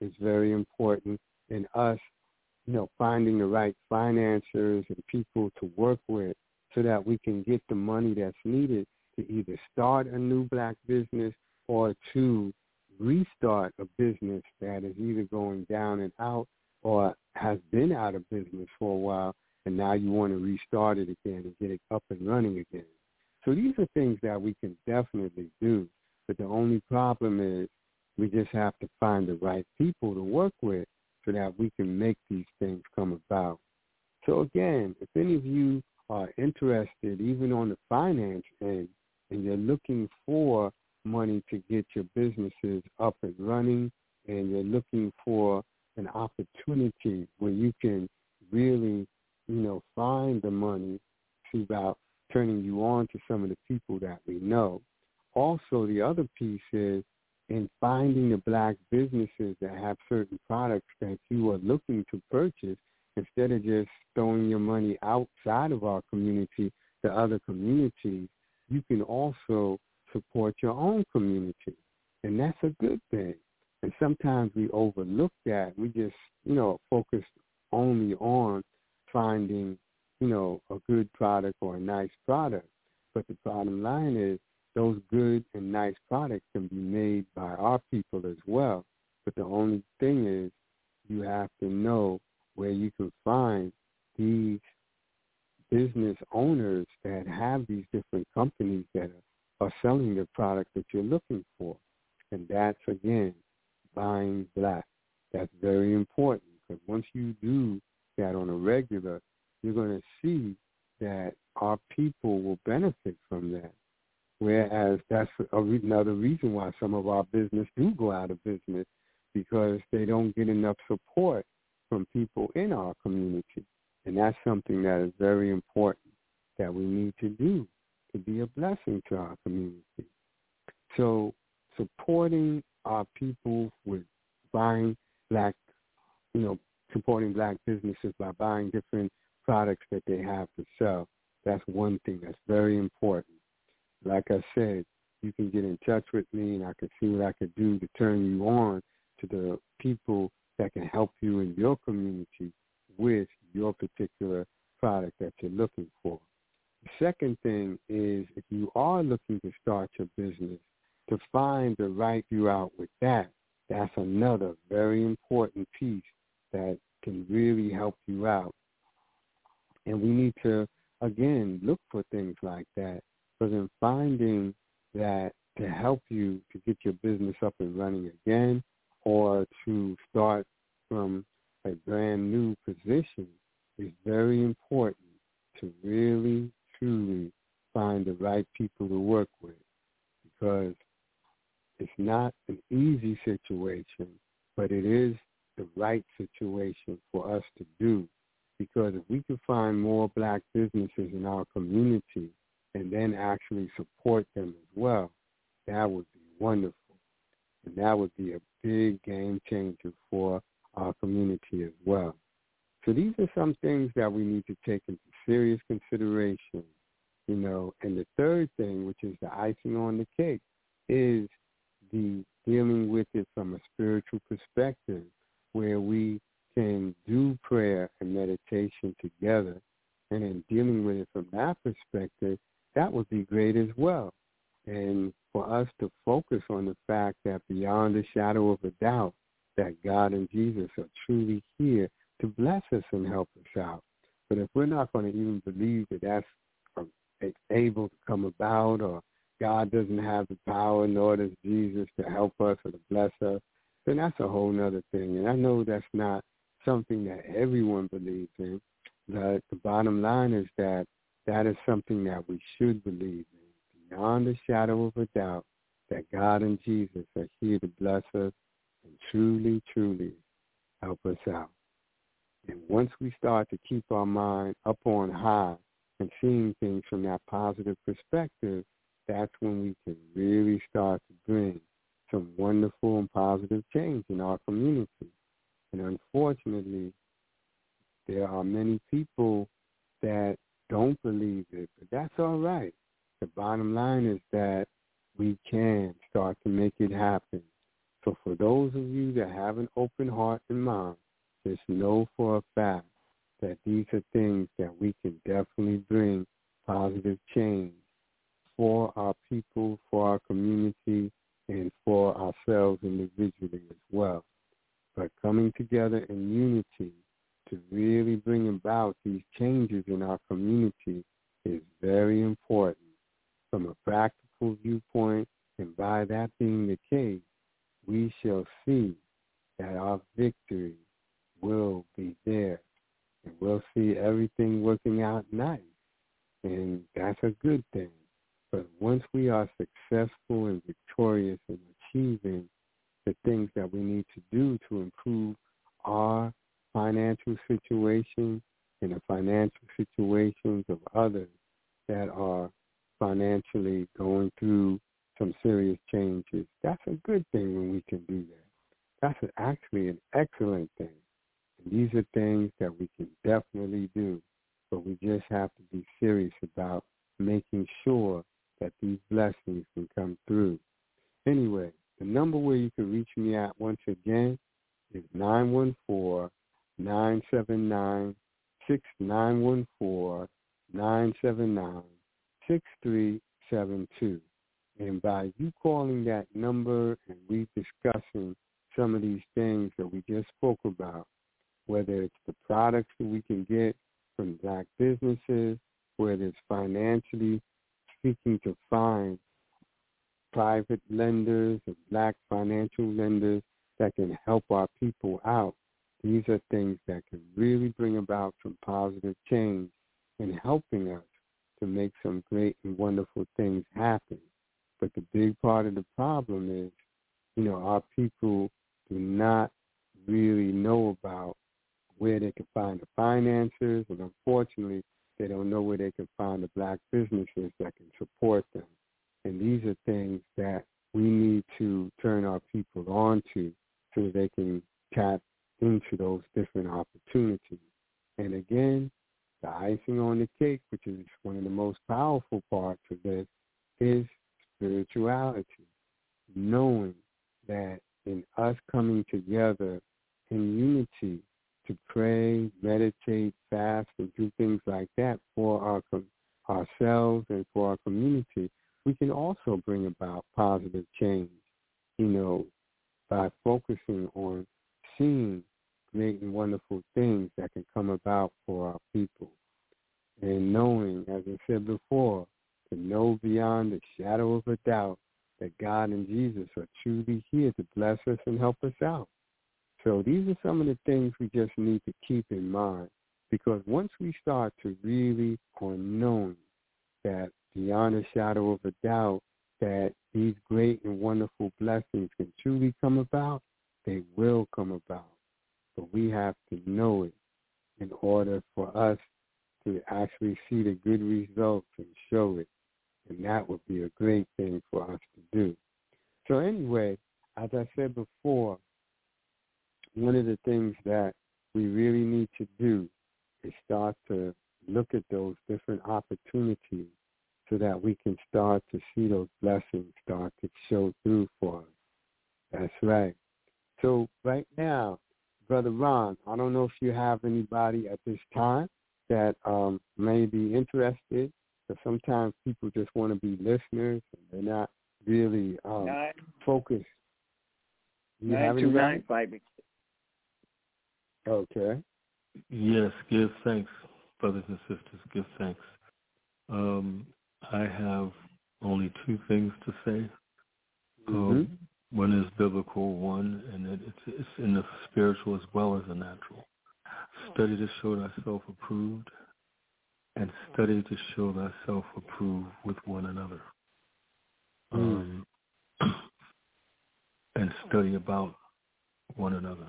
is very important in us, you know, finding the right financiers and people to work with so that we can get the money that's needed to either start a new black business or to restart a business that is either going down and out or has been out of business for a while, and now you want to restart it again and get it up and running again. So these are things that we can definitely do, but the only problem is we just have to find the right people to work with so that we can make these things come about. So again, if any of you are interested, even on the finance end, and you're looking for money to get your businesses up and running, and you're looking for an opportunity where you can really, you know, find the money, it's about turning you on to some of the people that we know. Also, the other piece is in finding the black businesses that have certain products that you are looking to purchase, instead of just throwing your money outside of our community to other communities, you can also support your own community. And that's a good thing. And sometimes we overlook that. We just, you know, focus only on finding, you know, a good product or a nice product. But the bottom line is those good and nice products can be made by our people as well. But the only thing is you have to know where you can find these business owners that have these different companies that are, are selling the product that you're looking for. And that's, again, buying black. That's very important, because once you do that on a regular, you're going to see that our people will benefit from that. Whereas that's a re- another reason why some of our business do go out of business, because they don't get enough support from people in our community. And that's something that is very important that we need to do to be a blessing to our community. So supporting our people with buying black, you know, supporting black businesses by buying different products that they have to sell, that's one thing that's very important. Like I said, you can get in touch with me and I can see what I could do to turn you on to the people that can help you in your community with your particular product that you're looking for. The second thing is, if you are looking to start your business, to find the right view out with that, that's another very important piece that can really help you out. And we need to, again, look for things like that, because in finding that to help you to get your business up and running again, or to start from a brand new position, is very important to really, truly find the right people to work with, because it's not an easy situation, but it is the right situation for us to do. Because if we could find more black businesses in our community and then actually support them as well, that would be wonderful. And that would be a big game changer for our community as well. So these are some things that we need to take into serious consideration, you know. And the third thing, which is the icing on the cake, is the dealing with it from a spiritual perspective, where we can do prayer and meditation together. And in dealing with it from that perspective, that would be great as well. And for us to focus on the fact that beyond a shadow of a doubt, that God and Jesus are truly here to bless us and help us out. But if we're not going to even believe that that's able to come about, or God doesn't have the power, nor does Jesus, to help us or to bless us, then that's a whole other thing. And I know that's not something that everyone believes in, but the bottom line is that that is something that we should believe in, beyond a shadow of a doubt, that God and Jesus are here to bless us and truly, truly help us out. And once we start to keep our mind up on high and seeing things from that positive perspective, that's when we can really start to bring some wonderful and positive change in our community. And unfortunately, there are many people that don't believe it, but that's all right. The bottom line is that we can start to make it happen. So for those of you that have an open heart and mind, just know for a fact that these are things that we can definitely bring positive change for our people, for our community, and for ourselves individually as well. But coming together in unity to really bring about these changes in our community is very important from a practical viewpoint, and by that being the case, we shall see that our victory will be there, and we'll see everything working out nice, and that's a good thing. But once we are successful and victorious in achieving the things that we need to do to improve our financial situation and the financial situations of others that are financially going through some serious changes, that's a good thing when we can do that. That's actually an excellent thing. And these are things that we can definitely do, but we just have to be serious about making sure that these blessings can come through. Anyway, the number where you can reach me at once again is nine one four, nine seven nine, six nine one four, nine seven nine, six three seven two. And by you calling that number and we discussing some of these things that we just spoke about, whether it's the products that we can get from black businesses, whether it's financially seeking to find private lenders and black financial lenders that can help our people out, these are things that can really bring about some positive change in helping us to make some great and wonderful things happen. But the big part of the problem is, you know, our people do not really know about where they can find the financiers, and unfortunately, they don't know where they can find the black businesses that can support them. And these are things that we need to turn our people on to so they can tap into those different opportunities. And again, the icing on the cake, which is one of the most powerful parts of this, is spirituality, knowing that in us coming together in unity to pray, meditate, fast, and do things like that for our ourselves and for our community, we can also bring about positive change, you know, by focusing on seeing great and wonderful things that can come about for our people. And knowing, as I said before, to know beyond the shadow of a doubt that God and Jesus are truly here to bless us and help us out. So these are some of the things we just need to keep in mind, because once we start to really on knowing that beyond a shadow of a doubt that these great and wonderful blessings can truly come about, they will come about. But we have to know it in order for us to actually see the good results and show it. And that would be a great thing for us to do. So anyway, as I said before, one of the things that we really need to do is start to look at those different opportunities so that we can start to see those blessings start to show through for us. That's right. So right now, Brother Ron, I don't know if you have anybody at this time that um, may be interested, but sometimes people just want to be listeners and they're not really um, nine, focused. You nine have two anybody? nine five. Okay. Yes, give thanks, brothers and sisters, give thanks. Um, I have only two things to say. Mm-hmm. Um, one is biblical, one, and it, it's, it's in the spiritual as well as the natural. Study to show thyself approved, and study to show thyself approved with one another. Mm. Um, and study about one another.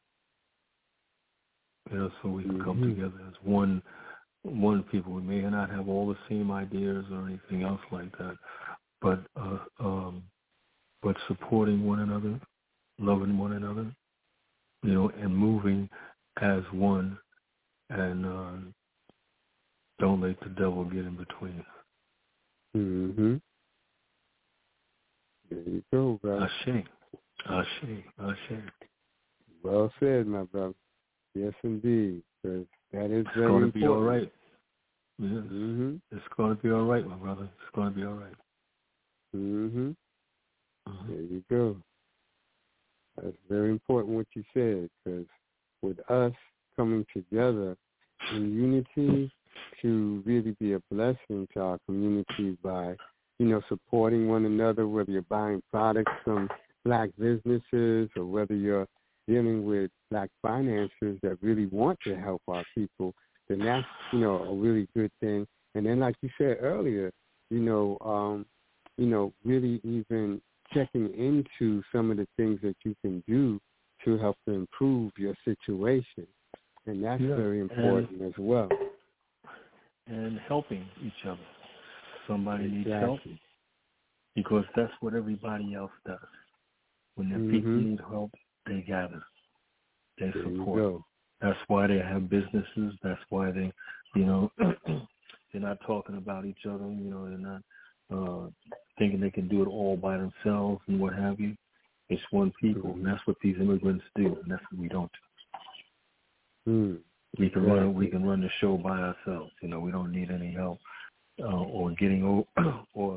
You know, so we can come mm-hmm. together as one one people. We may not have all the same ideas or anything else like that, but uh, um, but supporting one another, loving one another, you know, and moving as one, and uh, don't let the devil get in between. Mm-hmm. There you go, bro. Ashe. Ashe, Ashe. Well said, my brother. Yes, indeed. Because that is it's very going important. to be all right. Yes. Mm-hmm. It's going to be all right, my brother. It's going to be all right. Mm-hmm. Uh-huh. There you go. That's very important what you said, because with us coming together in unity to really be a blessing to our community by, you know, supporting one another, whether you're buying products from black businesses or whether you're dealing with black financiers that really want to help our people, then that's, you know, a really good thing. And then, like you said earlier, you know, um, you know, really even checking into some of the things that you can do to help to improve your situation. And that's yeah. very important and, as well. And helping each other. Somebody exactly. needs help because that's what everybody else does. When the mm-hmm. people need help, they gather. They there support. That's why they have businesses. That's why they, you know, they're not talking about each other. You know, they're not uh, thinking they can do it all by themselves and what have you. It's one people, mm-hmm. and that's what these immigrants do, and that's what we don't do. Mm. We can exactly. run. We can run the show by ourselves. You know, we don't need any help uh, or getting over or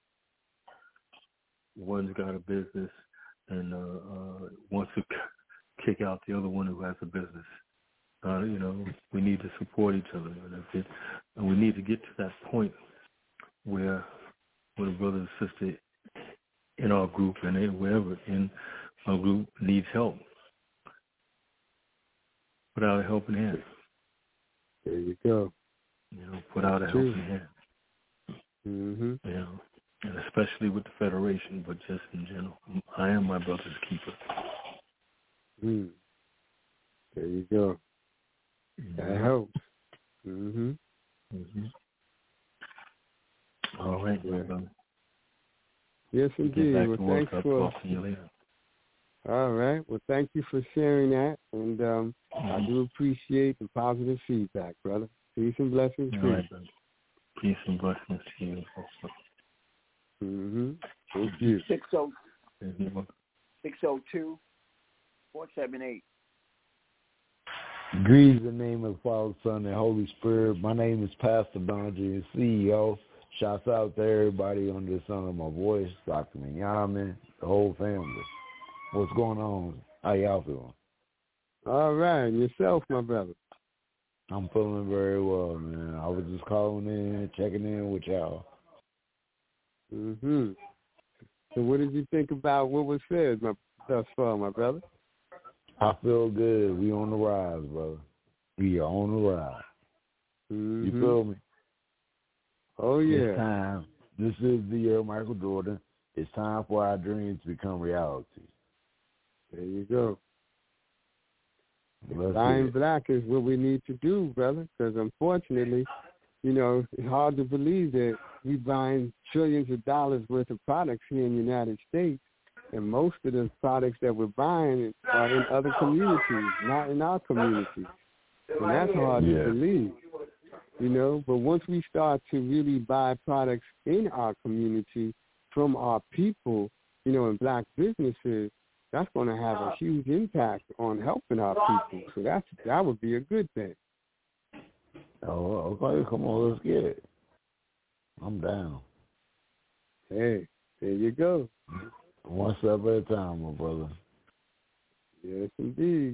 one's got a business and uh, uh, wants to kick out the other one who has a business. Uh, you know, we need to support each other, and, that's it. And we need to get to that point where, when a brother and sister in our group and wherever in our group needs help, put out a helping hand. There you go. You know, put out a helping hand. Mm-hmm. You know, and especially with the Federation, but just in general. I am my brother's keeper. Mm. There you go. That helps. Mm-hmm. Mm-hmm. All right, yeah. my brother. Yes, indeed. Well, thanks for. Talk to you later. All right. Well, thank you for sharing that, and um, mm-hmm. I do appreciate the positive feedback, brother. Peace and blessings. All right, brother. Peace and blessings to you also. Mm-hmm. Thank you. six oh two, four seven eight. Greetings in the name of the Father, Son, and Holy Spirit. My name is Pastor Donji, C E O. Shouts out to everybody under the sound of my voice, Doctor Minyamin, the whole family. What's going on? How y'all feeling? All right. And yourself, my brother? I'm feeling very well, man. I was just calling in, checking in with y'all. Mm-hmm. So what did you think about what was said my, thus far, my brother? I feel good. We on the rise, brother. We are on the rise. Mm-hmm. You feel me? Oh, yeah. It's time. This is the year of Michael Jordan. It's time for our dreams to become reality. There you go. Let's Buying black is what we need to do, brother, because unfortunately, you know, it's hard to believe that we buying trillions of dollars worth of products here in the United States, and most of the products that we're buying are in other communities, not in our community. And that's hard yeah. to believe, you know. But once we start to really buy products in our community from our people, you know, in black businesses, that's going to have a huge impact on helping our people. So that's that would be a good thing. Oh, okay. Come on, let's get it. I'm down. Hey, there you go. One step at a time, my brother. Yes, indeed.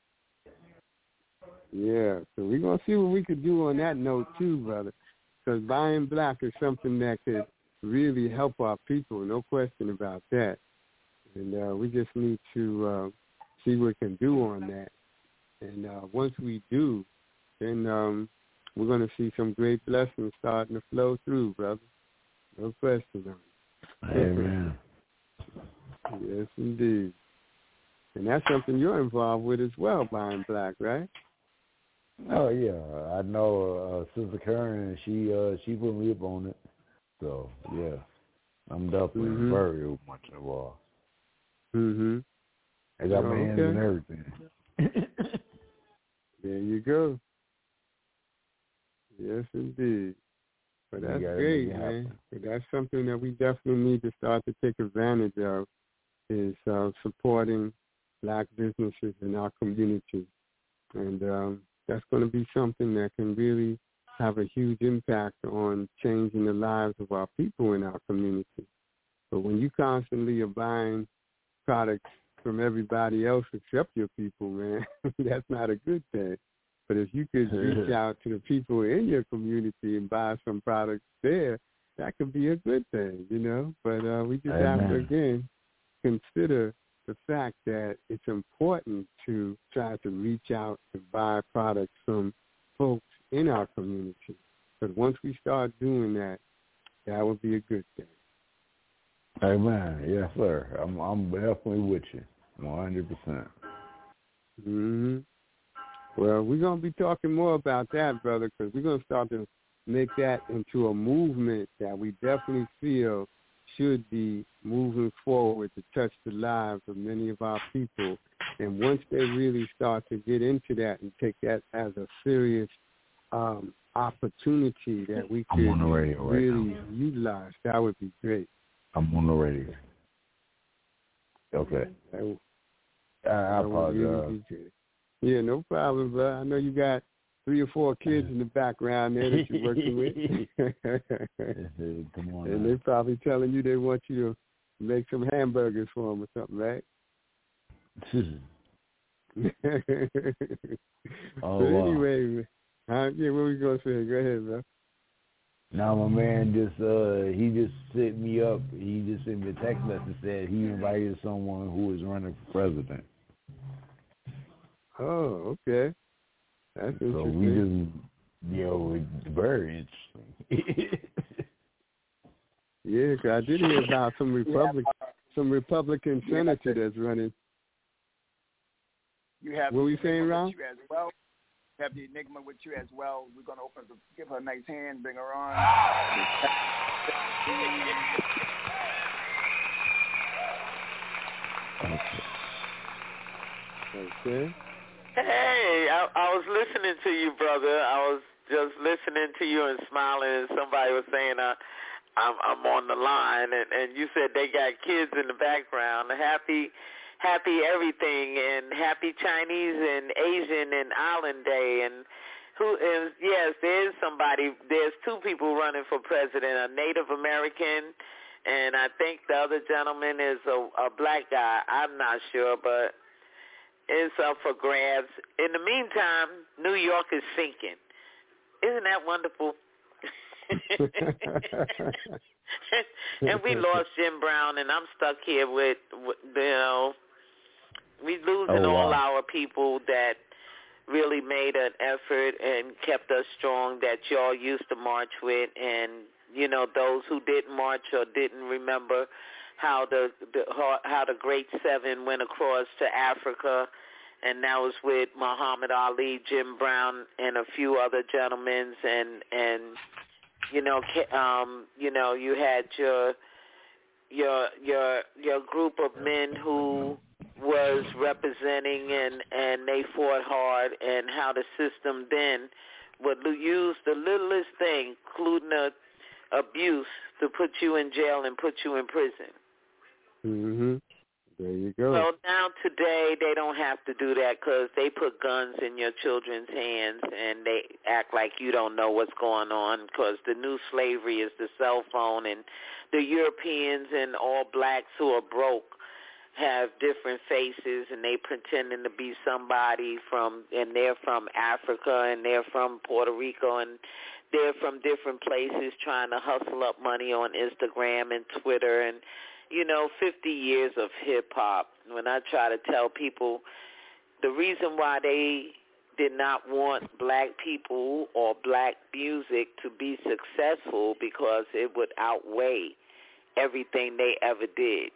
Yeah, so we're going to see what we could do on that note, too, brother, because buying black is something that could really help our people, no question about that. And uh, we just need to uh, see what we can do on that. And uh, once we do, then um, we're going to see some great blessings starting to flow through, brother. No question on it. Amen. Yes, indeed. And that's something you're involved with as well, buying black, right? Oh, yeah. I know uh, Sister Karen, she uh, she put me up on it. So, yeah, I'm definitely mm-hmm. very much involved. Mm-hmm. I got oh, my hands okay. in everything. There you go. Yes, indeed. But that's great, man. But that's something that we definitely need to start to take advantage of is uh, supporting black businesses in our community. And um, that's going to be something that can really have a huge impact on changing the lives of our people in our community. But when you constantly are buying products from everybody else except your people, man, that's not a good thing. But if you could reach out to the people in your community and buy some products there, that could be a good thing, you know. But uh, we just Amen. have to, again, consider the fact that it's important to try to reach out and buy products from folks in our community. But once we start doing that, that would be a good thing. Amen. Yes, sir. I'm I'm definitely with you, one hundred percent. Mm-hmm. Well, we're going to be talking more about that, brother, because we're going to start to make that into a movement that we definitely feel should be moving forward to touch the lives of many of our people. And once they really start to get into that and take that as a serious um, opportunity that we could really right utilize, that would be great. I'm on the radio. Okay. That, I, I apologize. Really yeah, no problem, bro. I know you got three or four kids in the background there that you're working with. Come on, and man. they're probably telling you they want you to make some hamburgers for them or something, right? oh, but wow. anyway, uh, yeah, what were we going to say? Go ahead, bro. Now my man just uh he just set me up. He just sent me a text message said he invited someone who is running for president. Oh, okay. That's interesting. So we just, you know, it's very interesting. yeah, cause I did hear about some Republic, some Republican senator that's running. You have what were you saying, Ron? You as well. Have the Enigma with you as well. We're going to open the, give her a nice hand, bring her on. Okay. Hey, I, I was listening to you, brother. I was just listening to you and smiling, and somebody was saying, uh, I'm, I'm on the line, and, and you said they got kids in the background. Happy Happy everything, and happy Chinese and Asian and Island Day, and who is, yes, there's somebody, there's two people running for president, a Native American, and I think the other gentleman is a, a black guy. I'm not sure, but it's up for grabs. In the meantime, New York is sinking. Isn't that wonderful? And we lost Jim Brown, and I'm stuck here with, with you know, we losing oh, wow. all our people that really made an effort and kept us strong, that y'all used to march with, and, you know, those who didn't march or didn't remember how the, the how the Great Seven went across to Africa, and that was with Muhammad Ali, Jim Brown, and a few other gentlemen, and, and you know, um, you know, you had your your your your group of men who was representing, and, and they fought hard, and how the system then would use the littlest thing, including a, abuse, to put you in jail and put you in prison. Mm-hmm. There you go. So now today they don't have to do that because they put guns in your children's hands, and they act like you don't know what's going on, because the new slavery is the cell phone, and the Europeans and all blacks who are broke have different faces, and they pretending to be somebody from, and they're from Africa, and they're from Puerto Rico, and they're from different places trying to hustle up money on Instagram and Twitter, and, you know, fifty years of hip-hop. When I try to tell people the reason why they did not want black people or black music to be successful, because it would outweigh everything they ever did.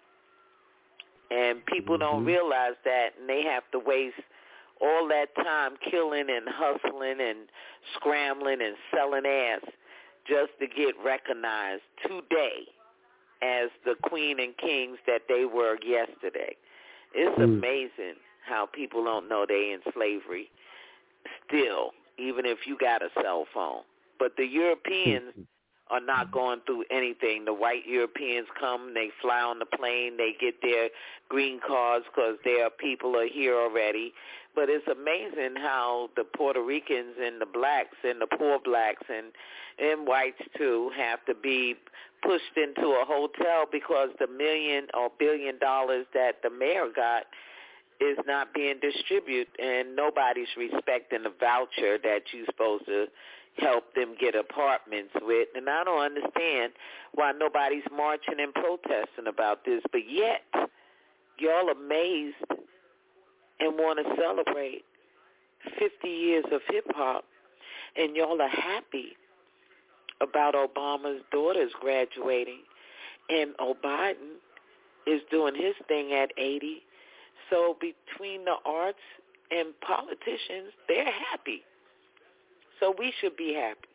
And people mm-hmm. don't realize that, and they have to waste all that time killing and hustling and scrambling and selling ass just to get recognized today as the queen and kings that they were yesterday. It's mm. amazing how people don't know they in slavery still, even if you got a cell phone. But the Europeans are not going through anything. The white Europeans come, they fly on the plane, they get their green cards because their people are here already. But it's amazing how the Puerto Ricans and the blacks and the poor blacks and, and whites, too, have to be pushed into a hotel because the million or billion dollars that the mayor got is not being distributed, and nobody's respecting the voucher that you're supposed to help them get apartments with. And I don't understand why nobody's marching and protesting about this, but yet y'all amazed and want to celebrate fifty years of hip-hop, and y'all are happy about Obama's daughters graduating, and Biden is doing his thing at eighty. So between the arts and politicians, they're happy. So we should be happy.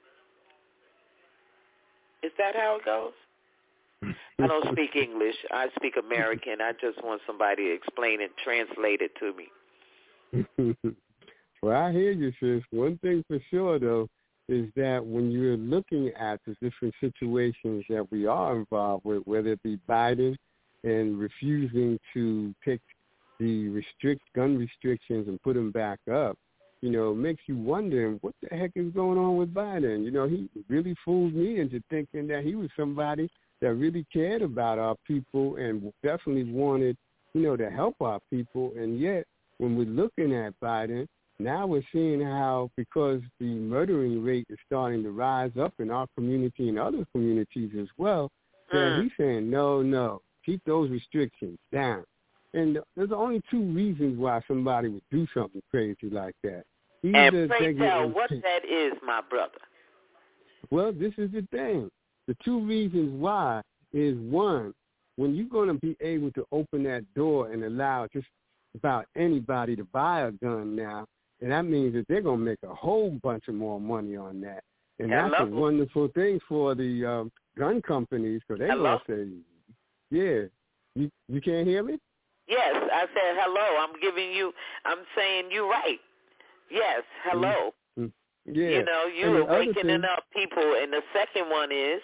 Is that how it goes? I don't speak English. I speak American. I just want somebody to explain it, translate it to me. Well, I hear you, sis. One thing for sure, though, is that when you're looking at the different situations that we are involved with, whether it be Biden and refusing to take the restrict gun restrictions and put them back up, you know, it makes you wonder what the heck is going on with Biden. You know, he really fooled me into thinking that he was somebody that really cared about our people and definitely wanted, you know, to help our people. And yet, when we're looking at Biden, now we're seeing how, because the murdering rate is starting to rise up in our community and other communities as well, that mm. he's saying, no, no, keep those restrictions down. And there's only two reasons why somebody would do something crazy like that. Either and pray tell what that is, my brother. Well, this is the thing. The two reasons why is, one, when you're going to be able to open that door and allow just about anybody to buy a gun now, and that means that they're going to make a whole bunch of more money on that. And Hello? that's a wonderful thing for the um, gun companies, because they're going to say, yeah, you, you can't hear me? Yes, I said hello. I'm giving you, I'm saying you right. Yes, hello. Mm-hmm. Yeah. You know, you're awakening thing, up people. And the second one is?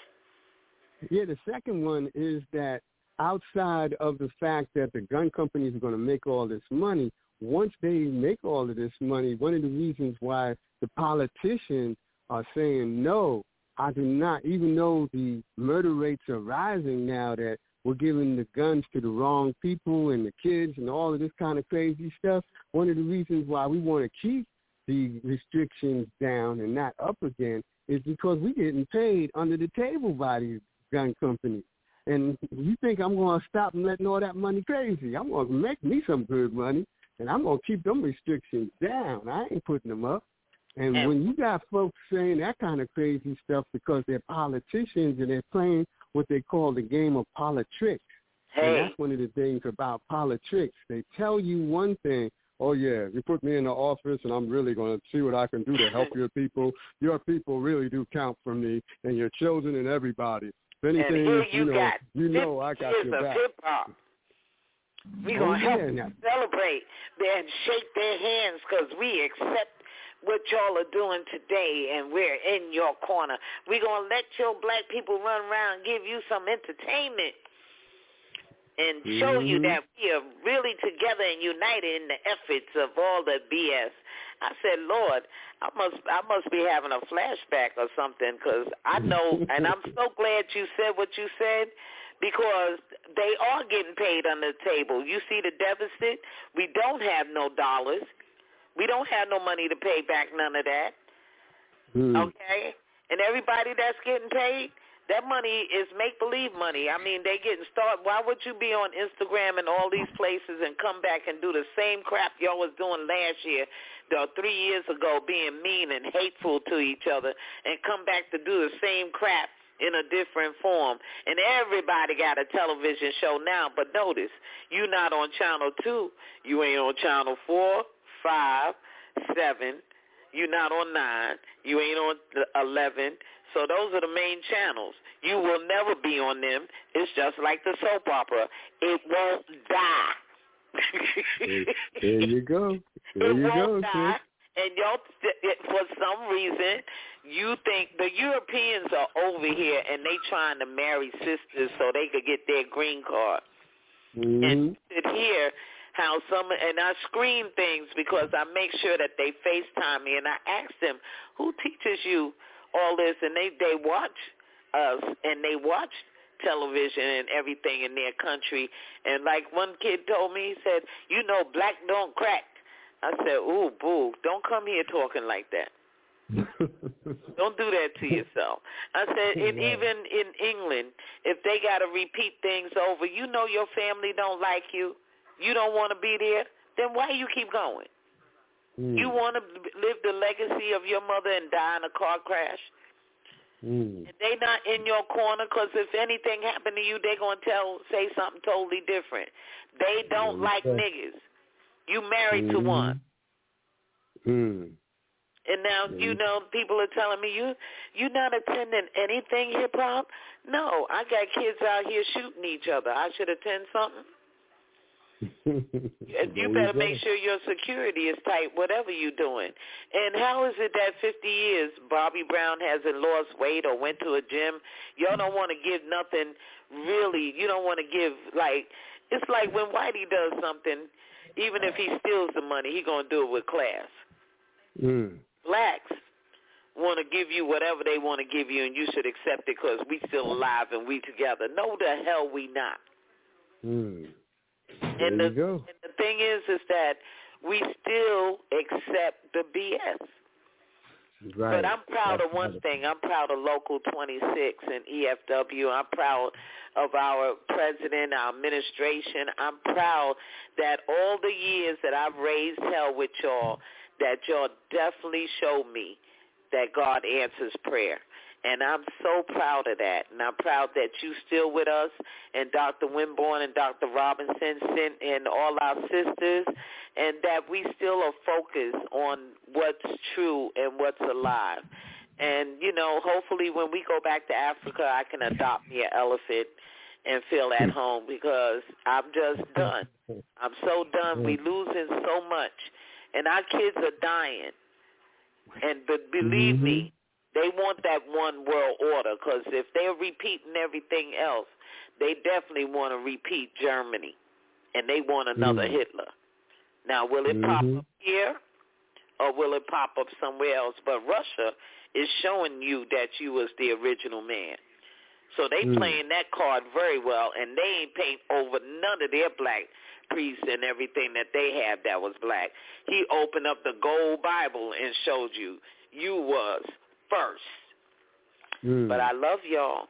Yeah, the second one is that outside of the fact that the gun companies are going to make all this money, once they make all of this money, one of the reasons why the politicians are saying, no, I do not, even though the murder rates are rising now, that we're giving the guns to the wrong people and the kids and all of this kind of crazy stuff. One of the reasons why we want to keep the restrictions down and not up again is because we're getting paid under the table by these gun companies. And you think I'm going to stop and letting all that money crazy? I'm going to make me some good money, and I'm going to keep them restrictions down. I ain't putting them up. And when you got folks saying that kind of crazy stuff because they're politicians and they're playing what they call the game of politricks. Hey. And that's one of the things about politricks. They tell you one thing, oh, yeah, you put me in the office and I'm really going to see what I can do to help your people. Your people really do count for me, and your children and everybody. If anything, and here you, you know, got you know I got your back. Hip-hop. We're oh, going to yeah, help now. celebrate and shake their hands because we accept what y'all are doing today, and we're in your corner. We're going to let your black people run around and give you some entertainment and show mm-hmm. you that we are really together and united in the efforts of all the B S. I said, Lord, I must I must be having a flashback or something, because I know, and I'm so glad you said what you said, because they are getting paid under the table. You see the deficit? We don't have no dollars. We don't have no money to pay back none of that, mm. okay? And everybody that's getting paid, that money is make-believe money. I mean, they getting started. Why would you be on Instagram and all these places and come back and do the same crap y'all was doing last year or three years ago, being mean and hateful to each other, and come back to do the same crap in a different form? And everybody got a television show now, but notice, you not on Channel two. You ain't on Channel four. Five, seven, you're not on nine, you ain't on eleven, so those are the main channels. You will never be on them. It's just like the soap opera. It won't die. there, there you go. There it you won't go, die. sis. And y'all, for some reason, you think the Europeans are over here and they trying to marry sisters so they could get their green card. Mm-hmm. And sit here, how some, and I screen things because I make sure that they FaceTime me, and I ask them, who teaches you all this? And they, they watch us, and they watch television and everything in their country. And like one kid told me, he said, you know, black don't crack. I said, ooh, boo, don't come here talking like that. Don't do that to yourself. I said, and even in England, if they got to repeat things over, you know your family don't like you, you don't want to be there, then why you keep going? Mm. You want to live the legacy of your mother and die in a car crash? Mm. And they not in your corner because if anything happened to you, they going to tell, say something totally different. They don't mm. like niggas. You married mm. to one. Mm. And now, mm. you know, people are telling me, you you not attending anything hip-hop? No, I got kids out here shooting each other. I should attend something? You better make sure your security is tight, whatever you're doing. And how is it that fifty years Bobby Brown hasn't lost weight or went to a gym? Y'all don't want to give nothing really. You don't want to give, like, it's like when Whitey does something, even if he steals the money, he going to do it with class. Mm. Blacks want to give you whatever they want to give you, and you should accept it because we still alive and we together. No, the hell we not. Mm. And the, and the thing is, is that we still accept the B S. Right. But I'm proud That's of one right. thing. I'm proud of Local twenty-six and E F W. I'm proud of our president, our administration. I'm proud that all the years that I've raised hell with y'all, that y'all definitely showed me that God answers prayer. And I'm so proud of that. And I'm proud that you still with us, and Doctor Winborn and Doctor Robinson sent and all our sisters, and that we still are focused on what's true and what's alive. And, you know, hopefully when we go back to Africa, I can adopt me an elephant and feel at home because I'm just done. I'm so done. We losing so much. And our kids are dying. And but believe mm-hmm. me, they want that one world order because if they're repeating everything else, they definitely want to repeat Germany, and they want another mm. Hitler. Now, will it mm-hmm. pop up here or will it pop up somewhere else? But Russia is showing you that you was the original man. So they mm. playing that card very well, and they ain't paint over none of their black priests and everything that they have that was black. He opened up the gold Bible and showed you you was first. Mm. But I love y'all.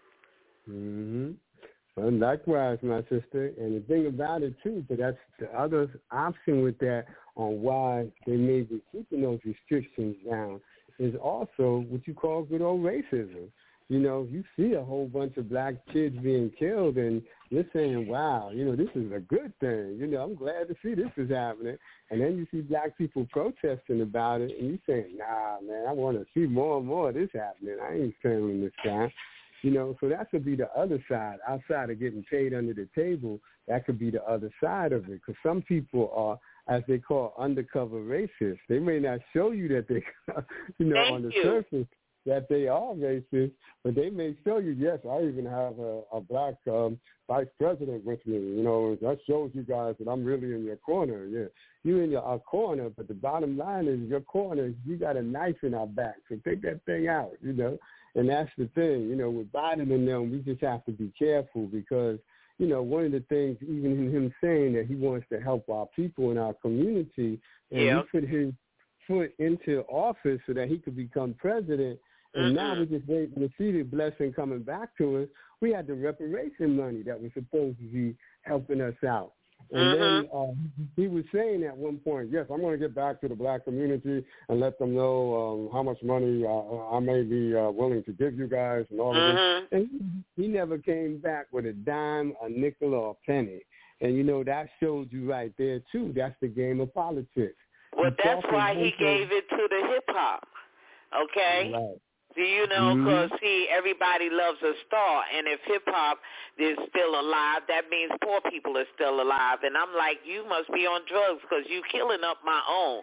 Mm-hmm. Well, likewise, my sister. And the thing about it, too, but that's the other option with that on why they may be keeping those restrictions down is also what you call good old racism. You know, you see a whole bunch of black kids being killed, and you're saying, wow, you know, this is a good thing. You know, I'm glad to see this is happening. And then you see black people protesting about it, and you saying, nah, man, I want to see more and more of this happening. I ain't standing this time. You know, so that could be the other side. Outside of getting paid under the table, that could be the other side of it. Because some people are, as they call, undercover racists. They may not show you that they, you know, Thank on the you. surface, that they are racist, but they may show you, yes, I even have a, a black um, vice president with me. You know, that shows you guys that I'm really in your corner. Yeah, you're in your our corner, but the bottom line is your corner, you got a knife in our back, so take that thing out, you know. And that's the thing, you know, with Biden and them, we just have to be careful because, you know, one of the things, even in him saying that he wants to help our people in our community, and yeah. he put his foot into office so that he could become president, and mm-hmm. now we're just waiting to see the blessing coming back to us. We had the reparation money that was supposed to be helping us out. And mm-hmm. then uh, he was saying at one point, yes, I'm going to get back to the black community and let them know um, how much money uh, I may be uh, willing to give you guys and all mm-hmm. of this. And he, he never came back with a dime, a nickel, or a penny. And, you know, that shows you right there, too. That's the game of politics. Well, He that's why he gave it to the hip-hop, okay? Right. Do you know, because, mm-hmm. see, everybody loves a star, and if hip-hop is still alive, that means poor people are still alive. And I'm like, you must be on drugs because you killing up my own.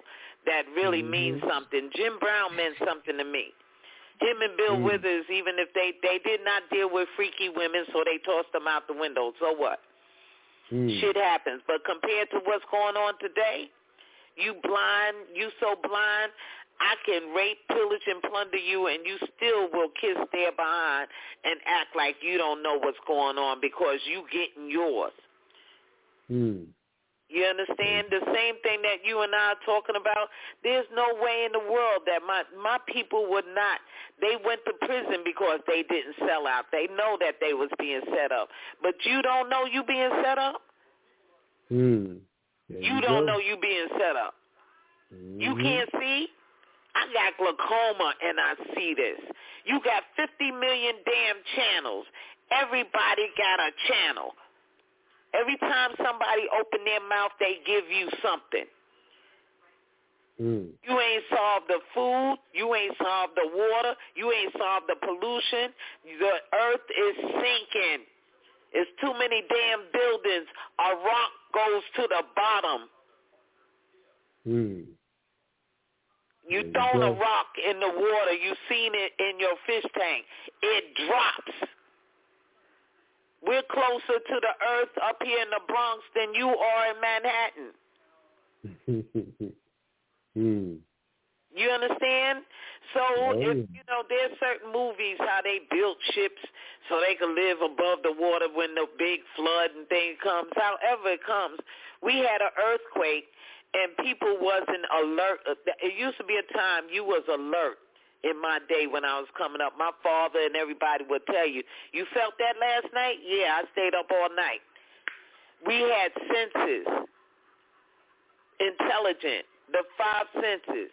that really mm-hmm. mean something. Jim Brown meant something to me. Him and Bill mm. Withers, even if they, they did not deal with freaky women, so they tossed them out the window. So what? Mm. Shit happens. But compared to what's going on today, you blind, you so blind, I can rape, pillage, and plunder you, and you still will kiss there behind and act like you don't know what's going on because you getting yours. Mm. You understand? The same thing that you and I are talking about, there's no way in the world that my, my people would not. They went to prison because they didn't sell out. They know that they was being set up. But you don't know you being set up? Mm. You, you don't know you being set up. Mm-hmm. You can't see? I got glaucoma and I see this. You got fifty million damn channels. Everybody got a channel. Every time somebody open their mouth, they give you something. Mm. You ain't solved the food. You ain't solved the water. You ain't solved the pollution. The earth is sinking. It's too many damn buildings. A rock goes to the bottom. Mm. You thrown a rock in the water. You seen it in your fish tank. It drops. We're closer to the earth up here in the Bronx than you are in Manhattan. mm. You understand? So, oh. if you know, there's certain movies how they built ships so they could live above the water when the big flood and thing comes. However it comes, we had an earthquake and people wasn't alert. It used to be a time you was alert. In my day when I was coming up, my father and everybody would tell you, you felt that last night? Yeah, I stayed up all night. We had senses, intelligent, the five senses.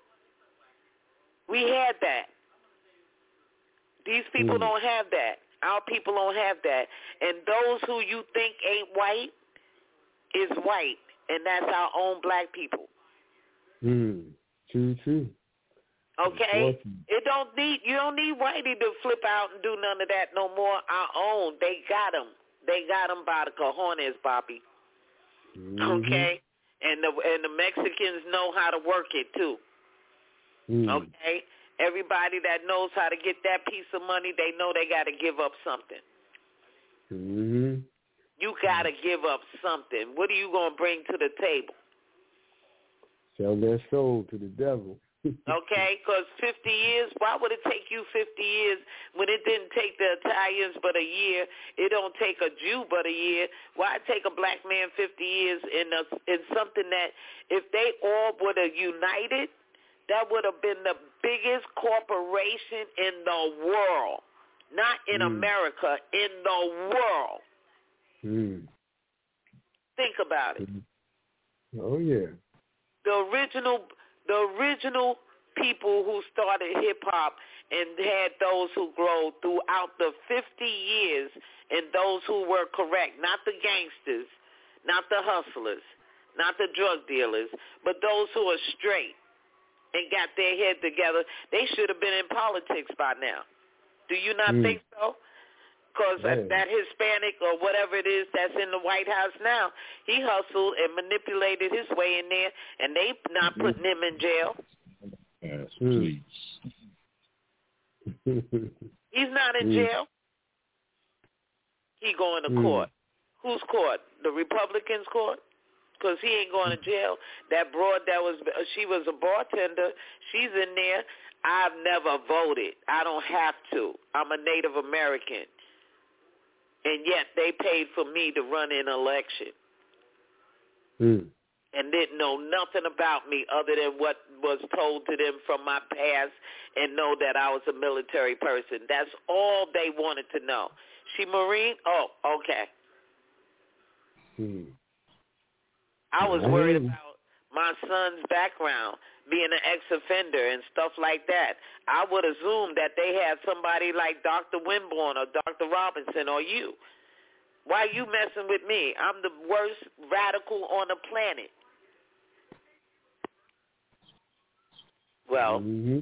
We had that. These people mm. don't have that. Our people don't have that. And those who you think ain't white is white, and that's our own black people. Mm. True, true. Okay, it don't need you don't need whitey to flip out and do none of that no more. Our own, they got them. They got them by the cojones, Bobby. Mm-hmm. Okay, and the and the Mexicans know how to work it too. Mm. Okay, everybody that knows how to get that piece of money, they know they got to give up something. Mm-hmm. You got to give up something. What are you gonna bring to the table? Sell their soul to the devil. Okay, because fifty years, why would it take you fifty years when it didn't take the Italians but a year? It don't take a Jew but a year. Why take a black man fifty years in, a, in something that if they all would have united, that would have been the biggest corporation in the world. Not in mm. America, in the world. Mm. Think about it. Oh, yeah. The original... The original people who started hip-hop and had those who grew throughout the fifty years and those who were correct, not the gangsters, not the hustlers, not the drug dealers, but those who are straight and got their head together, they should have been in politics by now. Do you not mm. think so? Because yeah. that Hispanic or whatever it is that's in the White House now, he hustled and manipulated his way in there, and they not putting him in jail. Yes, please. He's not in jail. He going to court. Whose court? The Republicans' court? Because he ain't going to jail. That broad that was, she was a bartender, she's in there. I've never voted. I don't have to. I'm a Native American. And yet they paid for me to run an election. Mm. And didn't know nothing about me other than what was told to them from my past and know that I was a military person. That's all they wanted to know. She Marine? Oh, okay. Mm. I was worried about my son's background, being an ex-offender and stuff like that. I would assume that they had somebody like Doctor Winborn or Doctor Robinson or you. Why are you messing with me? I'm the worst radical on the planet. Well, mm-hmm.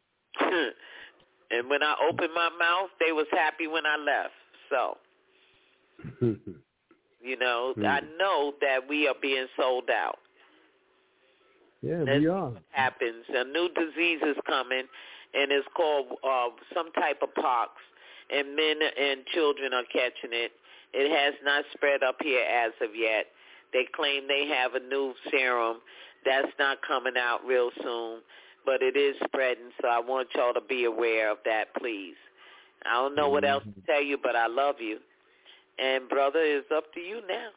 and when I opened my mouth, they was happy when I left. So, you know, mm. I know that we are being sold out. Yeah, Let's we see are. what happens. A new disease is coming, and it's called uh, some type of pox, and men and children are catching it. It has not spread up here as of yet. They claim they have a new serum. That's not coming out real soon, but it is spreading, so I want y'all to be aware of that, please. I don't know what else to tell you, but I love you. And, brother, it's up to you now.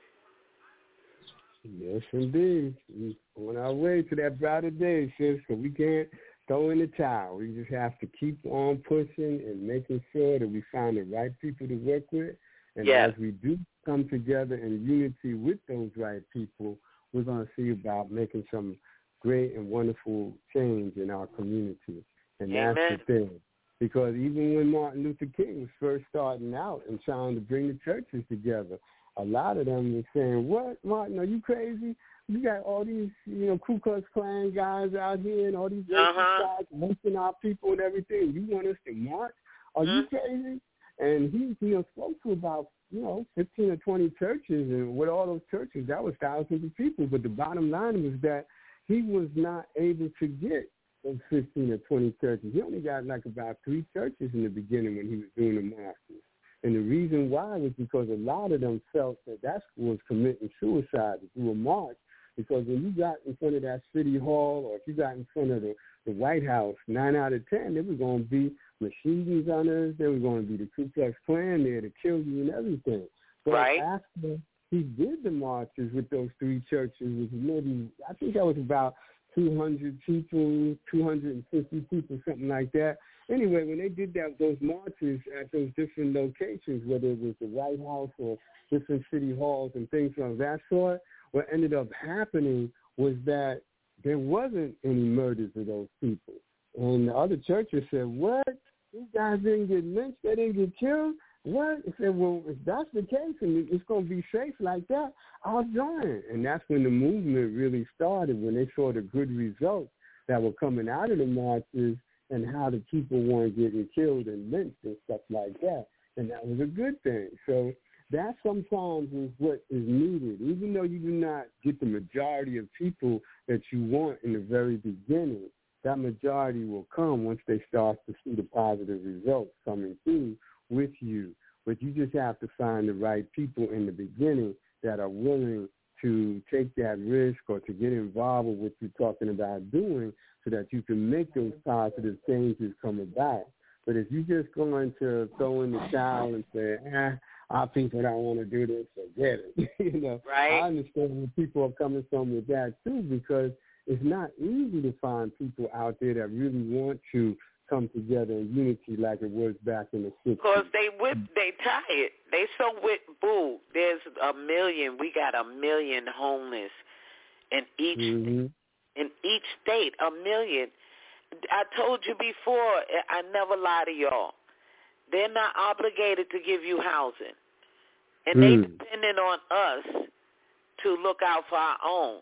Yes, indeed. We're on our way to that brighter day, sis, so we can't throw in the towel. We just have to keep on pushing and making sure that we find the right people to work with. And yes. as we do come together in unity with those right people, we're going to see about making some great and wonderful change in our community. And Amen. That's the thing. Because even when Martin Luther King was first starting out and trying to bring the churches together, a lot of them were saying, what, Martin, are you crazy? You got all these, you know, Ku Klux Klan guys out here and all these racist uh-huh. guys lynching our people and everything. You want us to march? Are mm-hmm. you crazy? And he, you know, spoke to about, you know, fifteen or twenty churches, and with all those churches, that was thousands of people. But the bottom line was that he was not able to get those fifteen or twenty churches. He only got like about three churches in the beginning when he was doing the marches. And the reason why was because a lot of them felt that that was committing suicide to do a march. Because when you got in front of that city hall, or if you got in front of the, the White House, nine out of ten, there was going to be machine gunners. There was going to be the Ku Klux Klan there to kill you and everything. So right. after he did the marches with those three churches, which maybe, I think that was about two hundred people, two hundred fifty people, something like that. Anyway, when they did that, those marches at those different locations, whether it was the White House or different city halls and things of that sort, what ended up happening was that there wasn't any murders of those people. And the other churches said, what? These guys didn't get lynched? They didn't get killed? What? I said, well, if that's the case and it's going to be safe like that, I'll join. And that's when the movement really started, when they saw the good results that were coming out of the marches and how the people weren't getting killed and lynched and stuff like that. And that was a good thing. So that sometimes is what is needed. Even though you do not get the majority of people that you want in the very beginning, that majority will come once they start to see the positive results coming through with you. But you just have to find the right people in the beginning that are willing to take that risk or to get involved with what you're talking about doing so that you can make those positive changes come about. But if you're just going to throw in the towel and say, eh, our people don't want to do this, forget it. you know, right. I understand where people are coming from with that, too, because it's not easy to find people out there that really want to come together in unity like it was back in the sixties. Because they whip, they tired. They so whip, boo. There's a million. We got a million homeless in each mm-hmm. in each state. A million. I told you before. I never lie to y'all. They're not obligated to give you housing, and mm. they depending on us to look out for our own.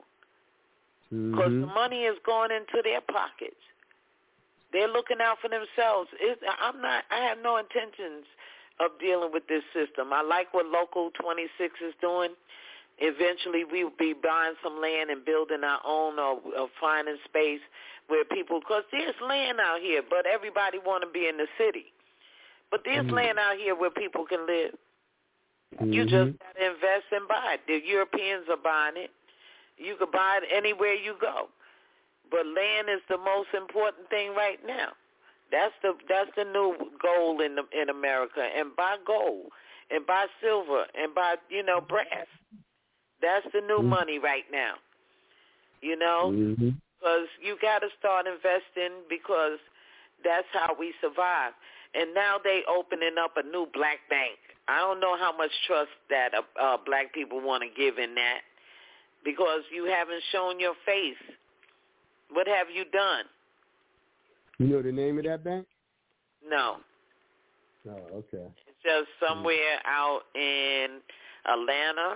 Because mm-hmm. the money is going into their pockets. They're looking out for themselves. It's, I'm not. I have no intentions of dealing with this system. I like what Local twenty-six is doing. Eventually, we will be buying some land and building our own or, or finding space where people, because there's land out here, but everybody want to be in the city. But there's mm-hmm. land out here where people can live. Mm-hmm. You just got to invest and buy it. The Europeans are buying it. You can buy it anywhere you go. But land is the most important thing right now. That's the that's the new goal in the, in America. And buy gold, and buy silver, and buy you know brass. That's the new mm-hmm. money right now. You know, mm-hmm. because you got to start investing because that's how we survive. And now they opening up a new black bank. I don't know how much trust that uh, uh, black people want to give in that because you haven't shown your face. What have you done? You know the name of that bank? No. Oh, okay. It's just somewhere mm. out in Atlanta.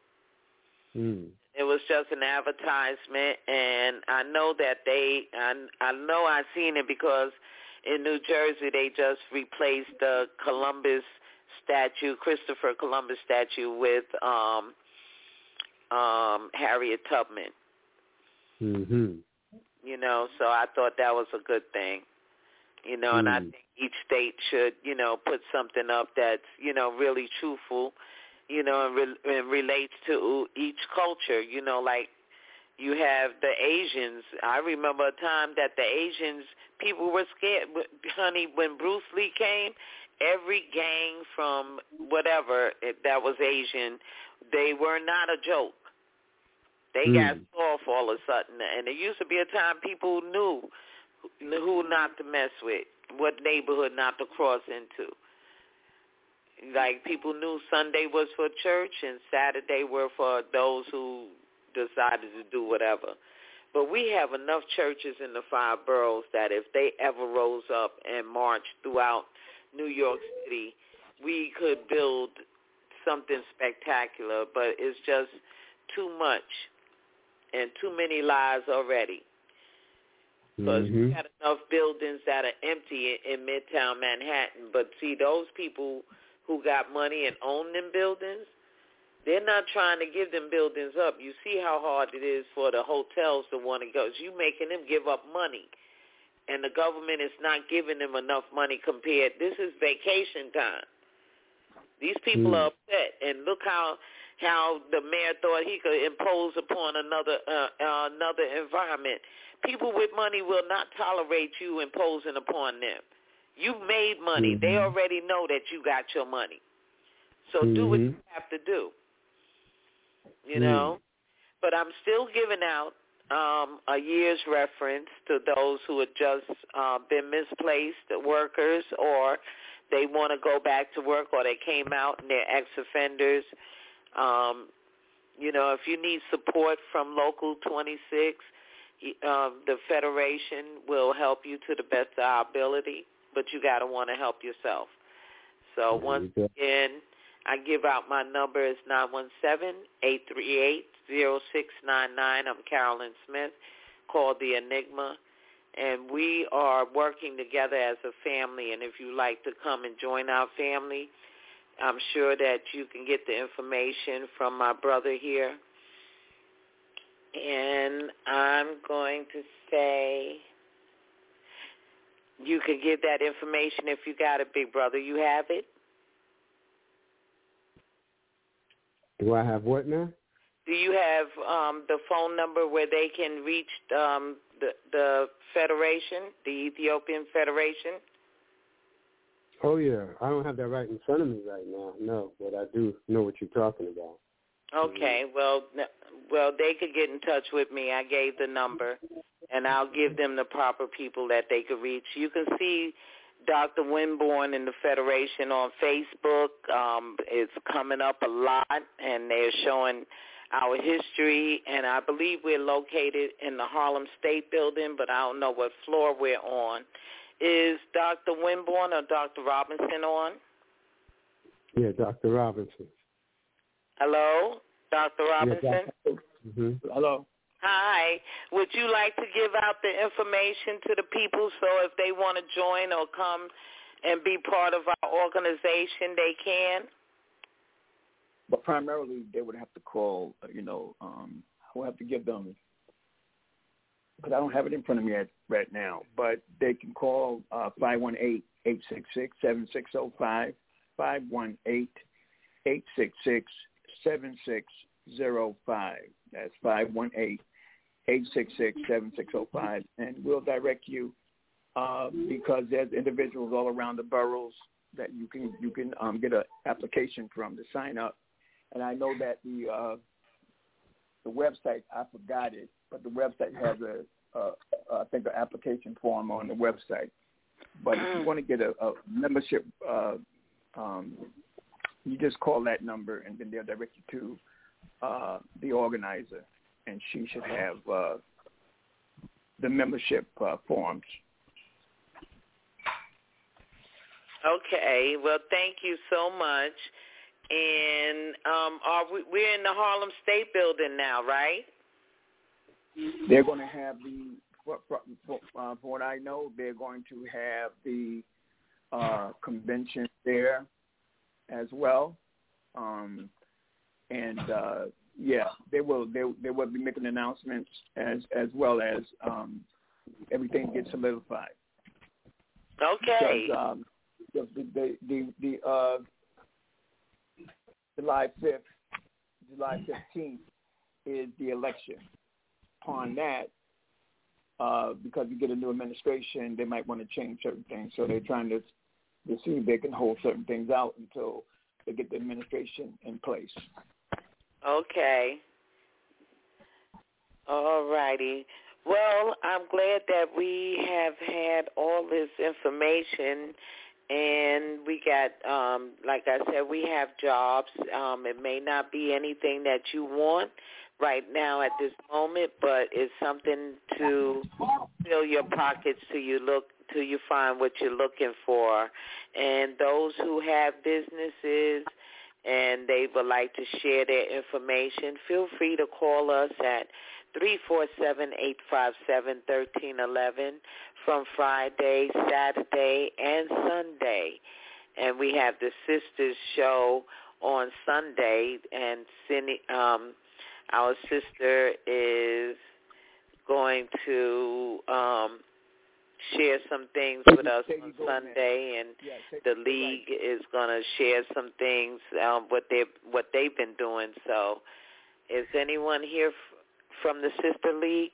Mm. It was just an advertisement, and I know that they, I, I know I seen it because in New Jersey they just replaced the Columbus statue, Christopher Columbus statue with um, um, Harriet Tubman. Mm-hmm. you know, so I thought that was a good thing, you know, mm. and I think each state should, you know, put something up that's, you know, really truthful, you know, and, re- and relates to each culture, you know, like you have the Asians. I remember a time that the Asians, people were scared. Honey, when Bruce Lee came, every gang from whatever that was Asian, they were not a joke. They mm. got soft all of a sudden. And there used to be a time people knew who not to mess with, what neighborhood not to cross into. Like people knew Sunday was for church and Saturday were for those who decided to do whatever. But we have enough churches in the five boroughs that if they ever rose up and marched throughout New York City, we could build something spectacular, but it's just too much and too many lies already. Because mm-hmm. we got enough buildings that are empty in, in Midtown Manhattan, but see, those people who got money and own them buildings, they're not trying to give them buildings up. You see how hard it is for the hotels to want to go. You're making them give up money, and the government is not giving them enough money compared. This is vacation time. These people mm. are upset, and look how how the mayor thought he could impose upon another uh, uh, another environment. People with money will not tolerate you imposing upon them. You've made money. Mm-hmm. They already know that you got your money. So mm-hmm. do what you have to do. You know, mm. but I'm still giving out um, a year's reference to those who have just uh, been misplaced workers, or they want to go back to work, or they came out and they're ex-offenders. Um, you know, if you need support from Local twenty-six, um, the Federation will help you to the best of our ability, but you got to want to help yourself. So once again, I give out my number is nine one seven, eight three eight, zero six nine nine. I'm Carolyn Smith, called The Enigma, and we are working together as a family, and if you like to come and join our family, I'm sure that you can get the information from my brother here. And I'm going to say you can get that information if you got it, big brother. You have it? Do I have what now? Do you have um, the phone number where they can reach um, the, the Federation, the Ethiopian Federation? Oh, yeah. I don't have that right in front of me right now, no, but I do know what you're talking about. Okay, well, well, they could get in touch with me. I gave the number, and I'll give them the proper people that they could reach. You can see Doctor Winborn and the Federation on Facebook. Um, it's coming up a lot, and they're showing our history, and I believe we're located in the Harlem State Building, but I don't know what floor we're on. Is Doctor Winborn or Doctor Robinson on? Yeah, Doctor Robinson. Hello, Doctor Robinson? Yeah, Doctor Mm-hmm. Hello. Hi. Would you like to give out the information to the people so if they want to join or come and be part of our organization, they can? But primarily, they would have to call, you know, um, I would have to give them, because I don't have it in front of me right, right now, but they can call uh, five one eight, eight six six, seven six zero five, five one eight, eight six six, seven six zero five. That's five one eight, eight six six, seven six zero five, and we'll direct you uh, because there's individuals all around the boroughs that you can you can um, get an application from to sign up. And I know that the uh, the website, I forgot it, but the website has a, a, a I think an application form on the website. But if you want to get a, a membership, uh, um, you just call that number, and then they'll direct you to uh, the organizer, and she should have uh, the membership uh, forms. Okay. Well, thank you so much. And um, are we, we're in the Harlem State Building now, right? They're going to have the, for, for, for, uh, for what I know, they're going to have the uh, convention there as well. Um, and uh, yeah, they will. They they will be making announcements as as well as um, everything gets solidified. Okay. Because, um, the the the, the uh, July fifth, July fifteenth is the election. Upon that, uh, because you get a new administration, they might want to change certain things. So they're trying to, to see if they can hold certain things out until they get the administration in place. Okay. All righty. Well, I'm glad that we have had all this information, and we got, um, like I said, we have jobs. Um, it may not be anything that you want right now at this moment, but it's something to fill your pockets till you look till you find what you're looking for. And those who have businesses and they would like to share their information, feel free to call us at three four seven, eight five seven, one three one one from Friday, Saturday, and Sunday. And we have the Sisters Show on Sunday, and Cindy, um, our sister is going to um, share some things with us on Sunday, and the league is going to share some things, um, what they what they've been doing. So, is anyone here f- from the Sister League?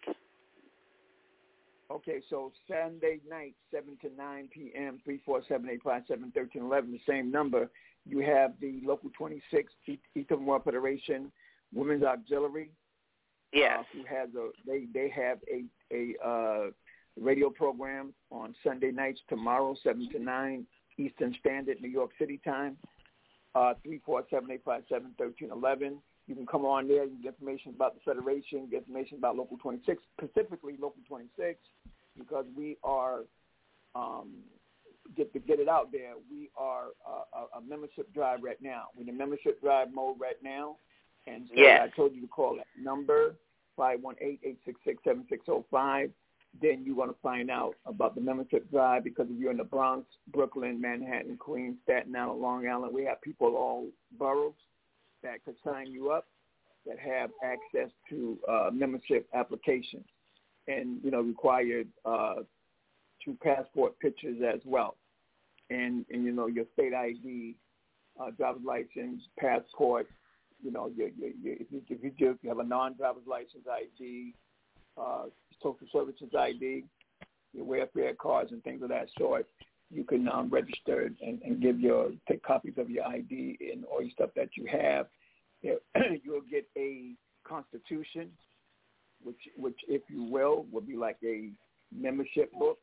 Okay, so Sunday night, seven to nine p.m., three four seven, eight five seven, one three one one, the same number. You have the Local twenty-six, Eastern World Federation Women's Auxiliary. Yes. Uh, who has a, they, they have a, a uh, radio program on Sunday nights tomorrow, seven to nine Eastern Standard, New York City time, uh, three four seven, eight five seven, one three one one. You can come on there and get information about the Federation, get information about Local twenty-six, specifically Local twenty-six, because we are, um, get to get it out there, we are uh, a, a membership drive right now. We're in a membership drive mode right now. And so yes. I told you to call that number, five one eight, eight six six, seven six zero five. Then you're going to find out about the membership drive, because if you're in the Bronx, Brooklyn, Manhattan, Queens, Staten Island, Long Island, we have people all boroughs that could sign you up that have access to uh, membership applications and, you know, required uh, two passport pictures as well. And, and you know, your state I D, uh, driver's license, passport, you know, your, your, your, if, you, if, you, if you have a non-driver's license I D, uh, social services I D, your welfare cards and things of that sort, you can um, register and, and give your, take copies of your I D and all your stuff that you have. You'll get a constitution, which, which, if you will, will be like a membership book.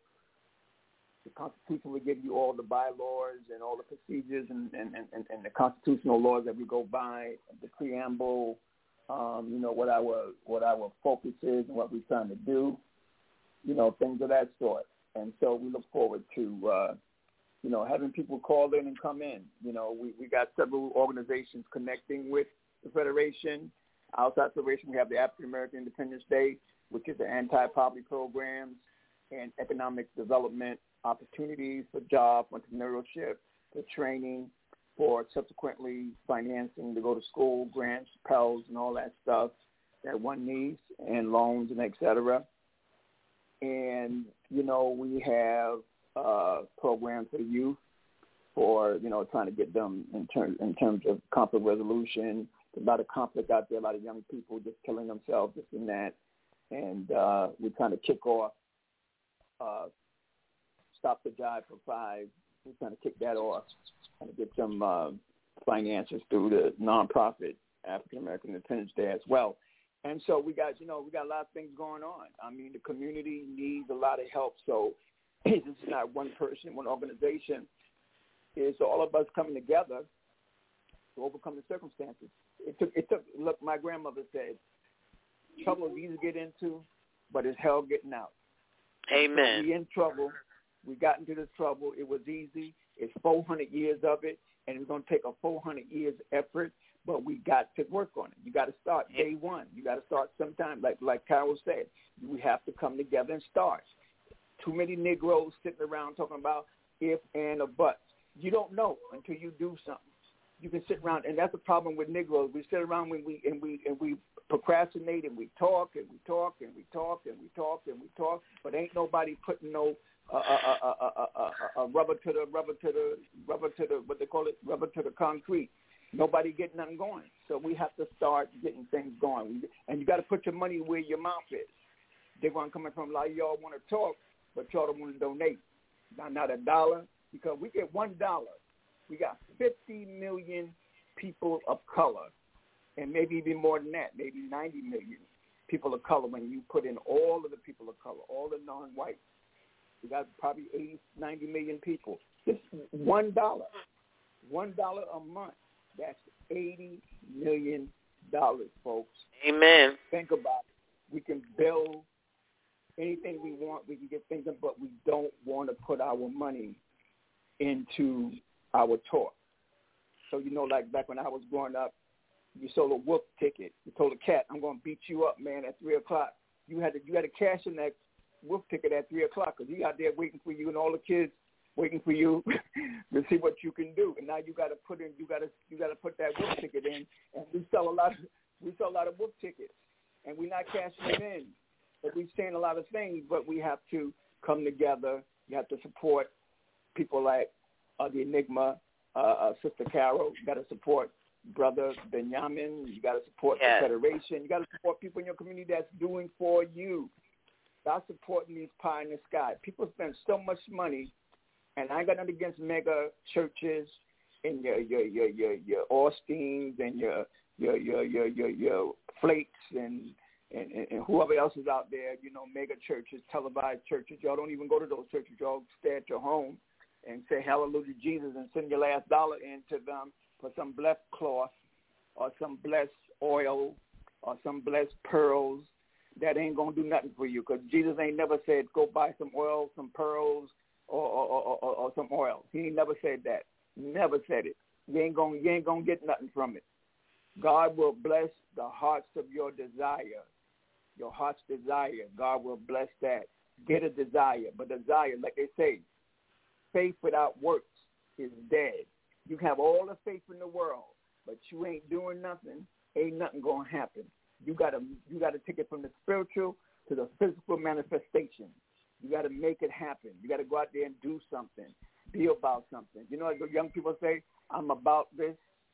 The Constitution will give you all the bylaws and all the procedures and, and, and, and the constitutional laws that we go by, the preamble, um, you know, what our what our focus is and what we're trying to do, you know, things of that sort. And so we look forward to, uh, you know, having people call in and come in. You know, we, we got several organizations connecting with the Federation. Outside Federation, we have the African American Independence Day, which is the anti-poverty programs and economic development opportunities for job, entrepreneurship, for training, for subsequently financing to go to school, grants, Pels, and all that stuff that one needs, and loans and et cetera. And, you know, we have uh, programs for the youth for, you know, trying to get them in, ter- in terms of conflict resolution. There's a lot of conflict out there, a lot of young people just killing themselves, this and that. And uh, we're trying to kick off uh, Stop the Jive for Five. We're trying to kick that off, trying to get some uh, finances through the nonprofit African American Independence Day as well. And so we got, you know, we got a lot of things going on. I mean, the community needs a lot of help. So this is not one person, one organization. It's all of us coming together to overcome the circumstances. It took, it took. Look, my grandmother said, trouble is easy to get into, but it's hell getting out. Amen. So we in trouble. We got into this trouble. It was easy. It's four hundred years of it, and it's going to take a four hundred years effort, but we got to work on it. You got to start day one. You got to start sometime. Like like Carol said, we have to come together and start. Too many Negroes sitting around talking about if, and, or but. You don't know until you do something. You can sit around, and that's the problem with Negroes. We sit around when we and we and we procrastinate and we talk and we talk and we talk and we talk and we talk, but ain't nobody putting no uh, uh, uh, uh, uh, uh, uh, rubber to the rubber to the rubber to the what they call it rubber to the concrete. Nobody getting nothing going. So we have to start getting things going, and you got to put your money where your mouth is. They're going to come in from a lot of y'all want to talk, but y'all don't want to donate. Not not a dollar, because we get one dollar. We got fifty million people of color, and maybe even more than that, maybe ninety million people of color when you put in all of the people of color, all the non-whites. We got probably eighty, ninety million people. Just one dollar, one dollar a month. That's eighty million dollars, folks. Amen. Think about it. We can build anything we want. We can get things done, but we don't want to put our money into our talk. So, you know, like back when I was growing up, you sold a wolf ticket. You told a cat, I'm going to beat you up, man, at three o'clock. You had to you had to cash in that wolf ticket at three o'clock because he out there waiting for you and all the kids waiting for you to see what you can do. And now you got to put in, you got to you got to put that wolf ticket in. And we sell a lot of we sell a lot of wolf tickets, and we're not cashing it in. But we're saying a lot of things, but we have to come together. You have to support people like uh, the Enigma, uh, uh, Sister Carol. You got to support Brother Benjamin. You got to support yes. the Federation. You got to support people in your community that's doing for you. Stop supporting these pie in the sky. People spend so much money, and I got nothing against mega churches and your your your your, your Austins and your your your your your, your Flakes and And, and, and whoever else is out there, you know, mega churches, televised churches. Y'all don't even go to those churches. Y'all stay at your home and say hallelujah Jesus and send your last dollar into them for some blessed cloth or some blessed oil or some blessed pearls. That ain't going to do nothing for you because Jesus ain't never said go buy some oil, some pearls, or, or, or, or, or some oil. He ain't never said that. Never said it. You ain't going you ain't gonna get nothing from it. God will bless the hearts of your desire. Your heart's desire, God will bless that. Get a desire. But desire, like they say, faith without works is dead. You have all the faith in the world, but you ain't doing nothing, ain't nothing going to happen. You got to you got to take it from the spiritual to the physical manifestation. You got to make it happen. You got to go out there and do something, be about something. You know, like the young people say, I'm about this.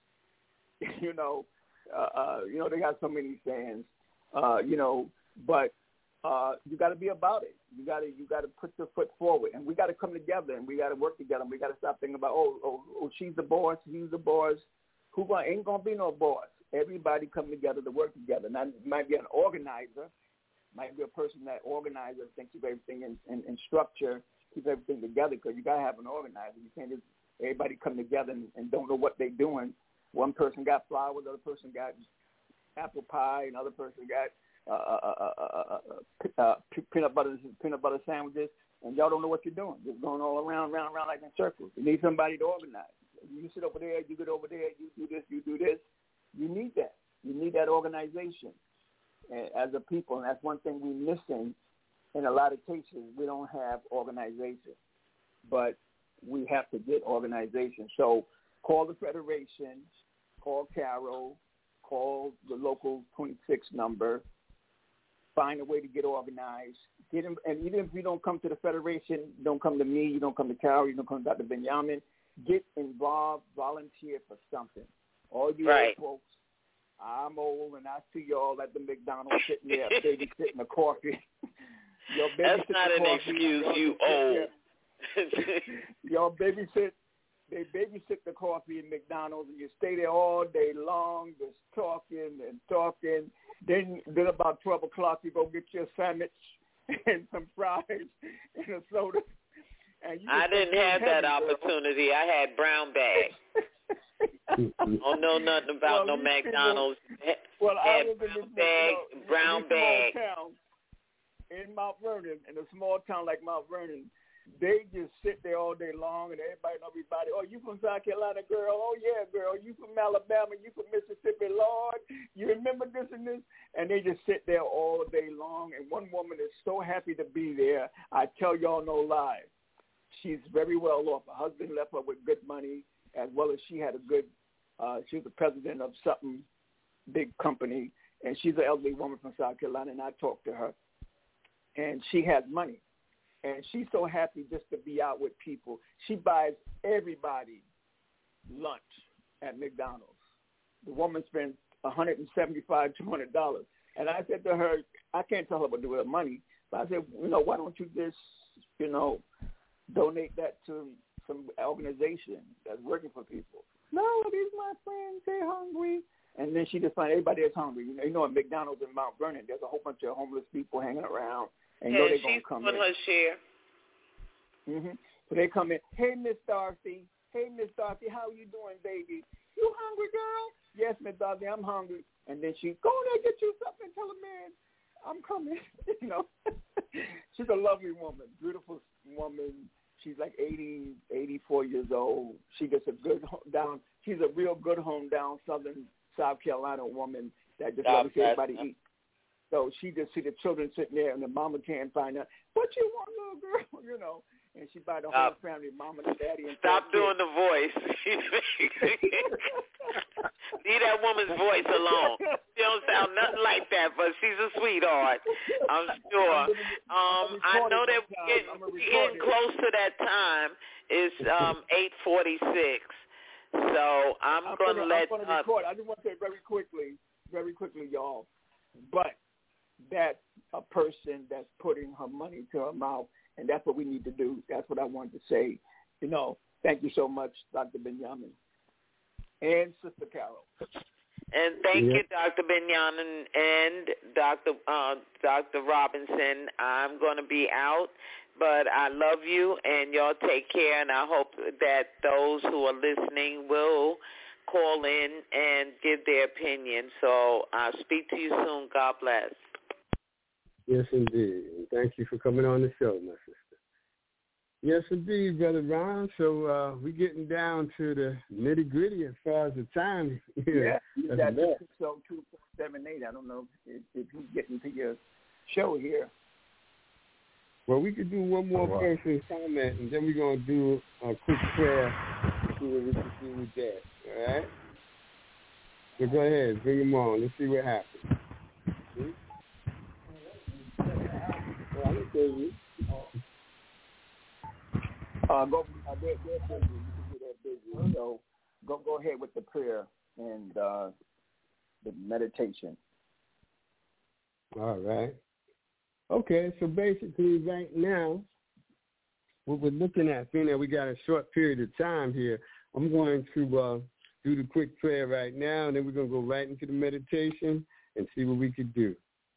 you know, uh, uh, you know, they got so many sayings. Uh, you know, but uh, you got to be about it. You got to you got to put your foot forward, and we got to come together, and we got to work together. And we got to stop thinking about oh, oh oh she's the boss, he's the boss. Who gonna, ain't gonna be no boss? Everybody come together to work together. Now, it might be an organizer, might be a person that organizes, thinks keep everything in, in, in structure, keep everything together. Because you got to have an organizer. You can't just everybody come together and, and don't know what they're doing. One person got flowers, the other person got apple pie, another person got uh, uh, uh, uh, uh, uh, peanut butter peanut butter sandwiches, and y'all don't know what you're doing. Just going all around, round, round like in circles. You need somebody to organize. You sit over there, you get over there, you do this, you do this. You need that. You need that organization as a people, and that's one thing we're missing in a lot of cases. We don't have organization, but we have to get organization. So call the Federation, call Carol, call the local twenty-six number, find a way to get organized. Get in, and even if you don't come to the Federation, you don't come to me, you don't come to Carol, you don't come to Doctor Benjamin, get involved, volunteer for something. All you right. old folks, I'm old, and I see y'all at the McDonald's sitting there babysitting the coffee. That's not an coffee, excuse, you old. Y'all babysit. They babysit the coffee in McDonald's, and you stay there all day long, just talking and talking. Then, then about twelve o'clock, you go get your sandwich and some fries and a soda. And you I didn't have that girl. opportunity. I had brown bag. Don't know nothing about well, no McDonald's. People, well, I was brown in this bag, you know, brown in bag. Town, in Mount Vernon, in a small town like Mount Vernon. They just sit there all day long, and everybody know everybody. Oh, you from South Carolina, girl? Oh, yeah, girl. You from Alabama? You from Mississippi? Lord, you remember this and this? And they just sit there all day long, and one woman is so happy to be there. I tell y'all no lie. She's very well off. Her husband left her with good money, as well as she had a good Uh, she was the president of something big company, and she's an elderly woman from South Carolina, and I talked to her. And she has money, and she's so happy just to be out with people. She buys everybody lunch at McDonald's. The woman spends one hundred seventy-five dollars, two hundred dollars. And I said to her, I can't tell her what to do with her money, but I said, you know, why don't you just, you know, donate that to some organization that's working for people? No, these my friends, they're hungry. And then she just finds everybody is hungry. You know, you know, at McDonald's in Mount Vernon, there's a whole bunch of homeless people hanging around, and you yeah, know they're going to come in. her share. Mm-hmm. So they come in, hey, Miss Darcy. Hey, Miss Darcy, how you doing, baby? You hungry, girl? Yes, Miss Darcy, I'm hungry. And then she, go there, get you something, tell a man, I'm coming. You know, she's a lovely woman, beautiful woman. She's like eighty, eighty-four years old. She gets a good down. She's a real good home down southern South Carolina woman that just loves everybody to eat. So she just see the children sitting there, and the mama can't find out. What you want, little girl? You know. And she buy the whole uh, family, mama and daddy. And stop doing kids. The voice. Leave that woman's voice alone. She don't sound nothing like that, but she's a sweetheart, I'm sure. Um, I know that we're getting, we're getting close to that time. It's um, eight forty-six. So I'm, I'm going to let... I'm going to record. I just want to say very quickly, very quickly, y'all, but that's a person that's putting her money to her mouth. And that's what we need to do. That's what I wanted to say. You know, thank you so much, Doctor Benjamin. And Sister Carol. And thank yeah. you, Doctor Benjamin and Doctor Uh, Doctor Robinson. I'm going to be out, but I love you, and y'all take care, and I hope that those who are listening will call in and give their opinion. So I'll speak to you soon. God bless. Yes, indeed. And thank you for coming on the show, my sister. Yes, indeed, Brother Ron. So uh, we're getting down to the nitty-gritty as far as the time. Yeah, that's six oh two point seven eight. I don't know if, if he's getting to your show here. Well, we could do one more oh, wow. person's comment, and then we're going to do a quick prayer to see what we can do with that. All right? So go ahead. Bring him on. Let's see what happens. See? Uh, go, uh, they're, they're busy. You can do that busy. So go, go ahead with the prayer and uh, the meditation. All right. Okay, so basically right now, what we're looking at, being that we got a short period of time here, I'm going to uh, do the quick prayer right now, and then we're going to go right into the meditation and see what we can do.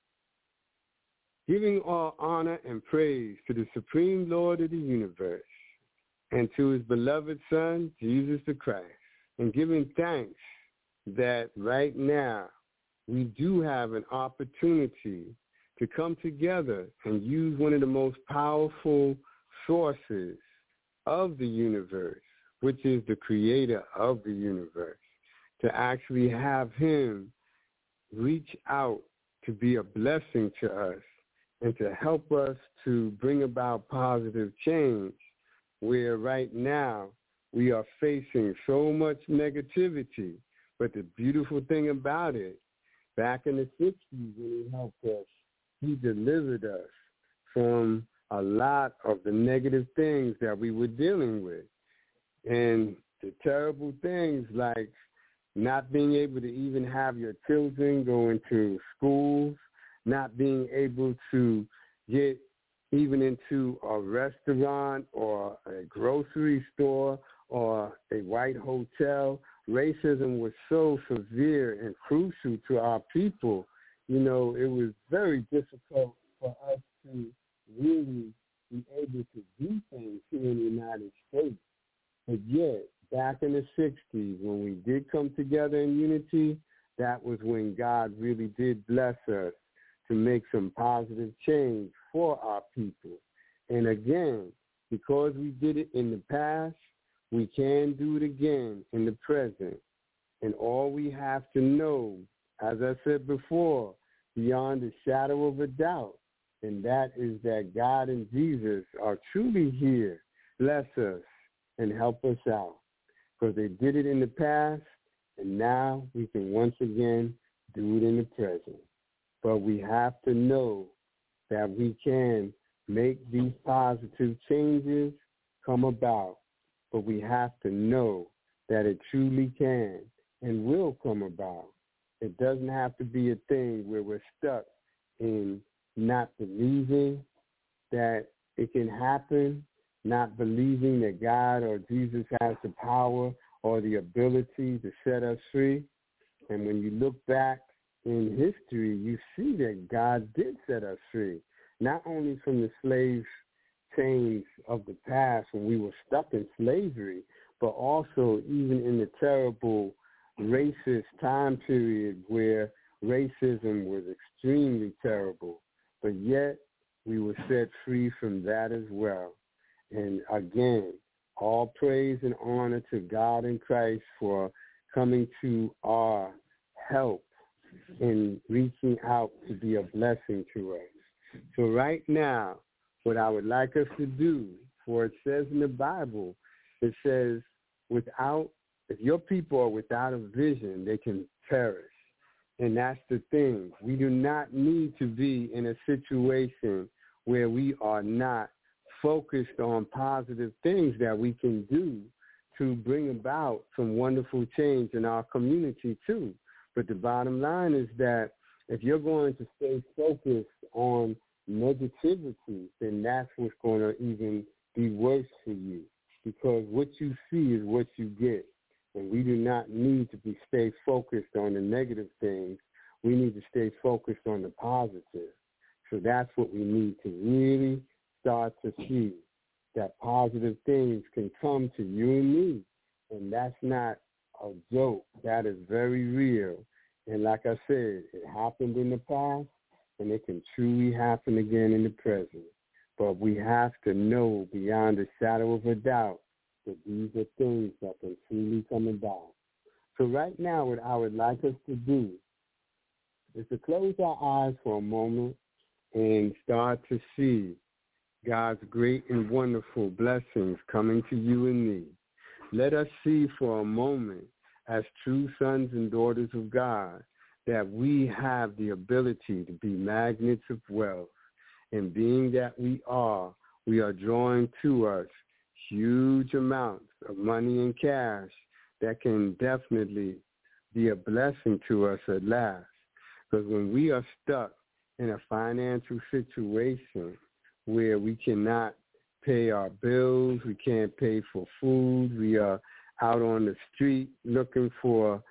Giving all honor and praise to the Supreme Lord of the universe and to his beloved Son, Jesus the Christ, and giving thanks that right now we do have an opportunity to come together and use one of the most powerful sources of the universe, which is the creator of the universe, to actually have him reach out to be a blessing to us and to help us to bring about positive change, where right now we are facing so much negativity. But the beautiful thing about it, back in the sixties when he helped us, he delivered us from a lot of the negative things that we were dealing with. And the terrible things like not being able to even have your children go into schools, not being able to get even into a restaurant or a grocery store or a white hotel. Racism was so severe and crucial to our people. You know, it was very difficult for us to really be able to do things here in the United States. But yet, back in the sixties, when we did come together in unity, that was when God really did bless us to make some positive change for our people. And again, because we did it in the past, we can do it again in the present. And all we have to know, as I said before, beyond a shadow of a doubt, and that is that God and Jesus are truly here, bless us, and help us out. Because they did it in the past, And now we can once again do it in the present. But we have to know that we can make these positive changes come about. But we have to know that it truly can and will come about. It doesn't have to be a thing where we're stuck in not believing that it can happen, not believing that God or Jesus has the power or the ability to set us free. And when you look back in history, you see that God did set us free, not only from the slave chains of the past when we were stuck in slavery, but also even in the terrible racist time period where racism was extremely terrible. But yet we were set free from that as well. And again, all praise and honor to God in Christ for coming to our help in reaching out to be a blessing to us. So right now, what I would like us to do, for it says in the Bible, it says, without, if your people are without a vision, they can perish. And that's the thing. We do not need to be in a situation where we are not focused on positive things that we can do to bring about some wonderful change in our community too. But the bottom line is that if you're going to stay focused on negativity, then that's what's going to even be worse for you, because what you see is what you get. And we do not need to be stay focused on the negative things. We need to stay focused on the positive. So that's what we need to really start to see, that positive things can come to you and me. And that's not a joke. That is very real. And like I said, it happened in the past, and it can truly happen again in the present. But we have to know beyond a shadow of a doubt that these are things that can truly come about. So right now, what I would like us to do is to close our eyes for a moment and start to see God's great and wonderful blessings coming to you and me. Let us see for a moment, as true sons and daughters of God, that we have the ability to be magnets of wealth. And being that we are, we are drawing to us huge amounts of money and cash that can definitely be a blessing to us at last. Because when we are stuck in a financial situation where we cannot pay our bills, we can't pay for food, we are out on the street looking for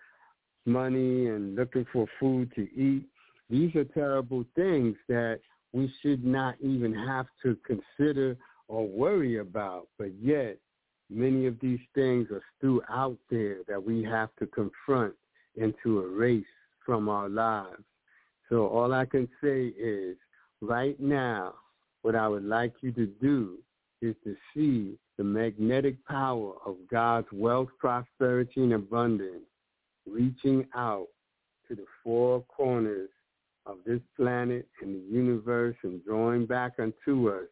money and looking for food to eat, these are terrible things that we should not even have to consider or worry about. But yet, many of these things are still out there that we have to confront and to erase from our lives. So all I can say is, right now, what I would like you to do is to see the magnetic power of God's wealth, prosperity, and abundance reaching out to the four corners of this planet and the universe and drawing back unto us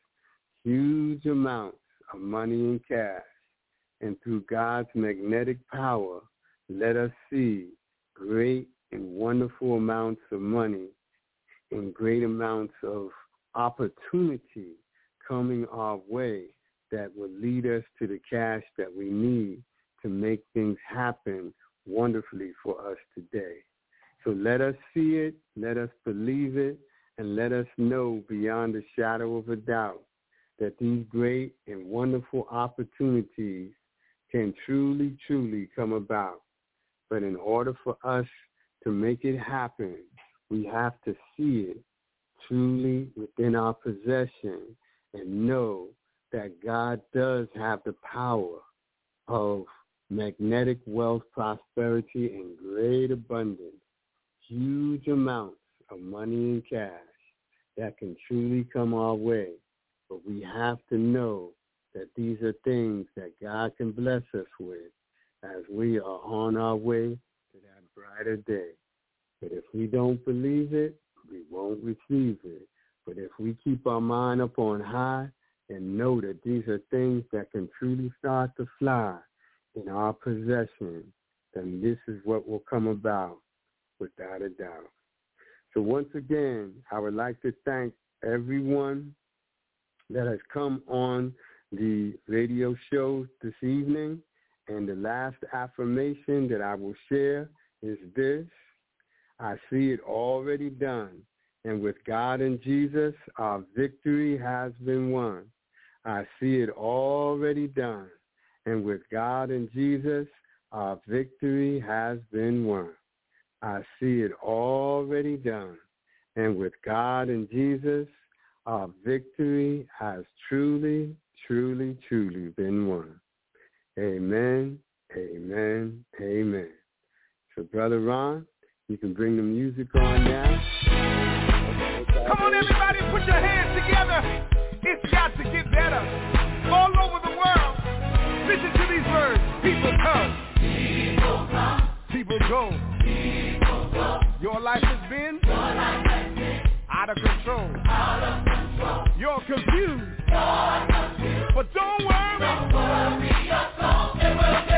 huge amounts of money and cash. And through God's magnetic power, let us see great and wonderful amounts of money and great amounts of opportunity coming our way that will lead us to the cash that we need to make things happen wonderfully for us today. So let us see it, let us believe it, and let us know beyond a shadow of a doubt that these great and wonderful opportunities can truly, truly come about. But in order for us to make it happen, we have to see it truly within our possession and know that God does have the power of magnetic wealth, prosperity, and great abundance, huge amounts of money and cash that can truly come our way. But we have to know that these are things that God can bless us with as we are on our way to that brighter day. But if we don't believe it, we won't receive it. But if we keep our mind up on high and know that these are things that can truly start to fly in our possession, then this is what will come about, without a doubt. So once again, I would like to thank everyone that has come on the radio show this evening. And the last affirmation that I will share is this: I see it already done. And with God and Jesus, our victory has been won. I see it already done. And with God and Jesus, our victory has been won. I see it already done. And with God and Jesus, our victory has truly, truly, truly been won. Amen, amen, amen. So, Brother Ron, you can bring the music on now. Come on, everybody, put your hands together. It's got to get better. All over the world, listen to these words. People come. People come. People go. People go. Your life has been, Your life has been out of control. Out of control. You're confused. You're confused. But don't worry. Don't worry your soul. It will get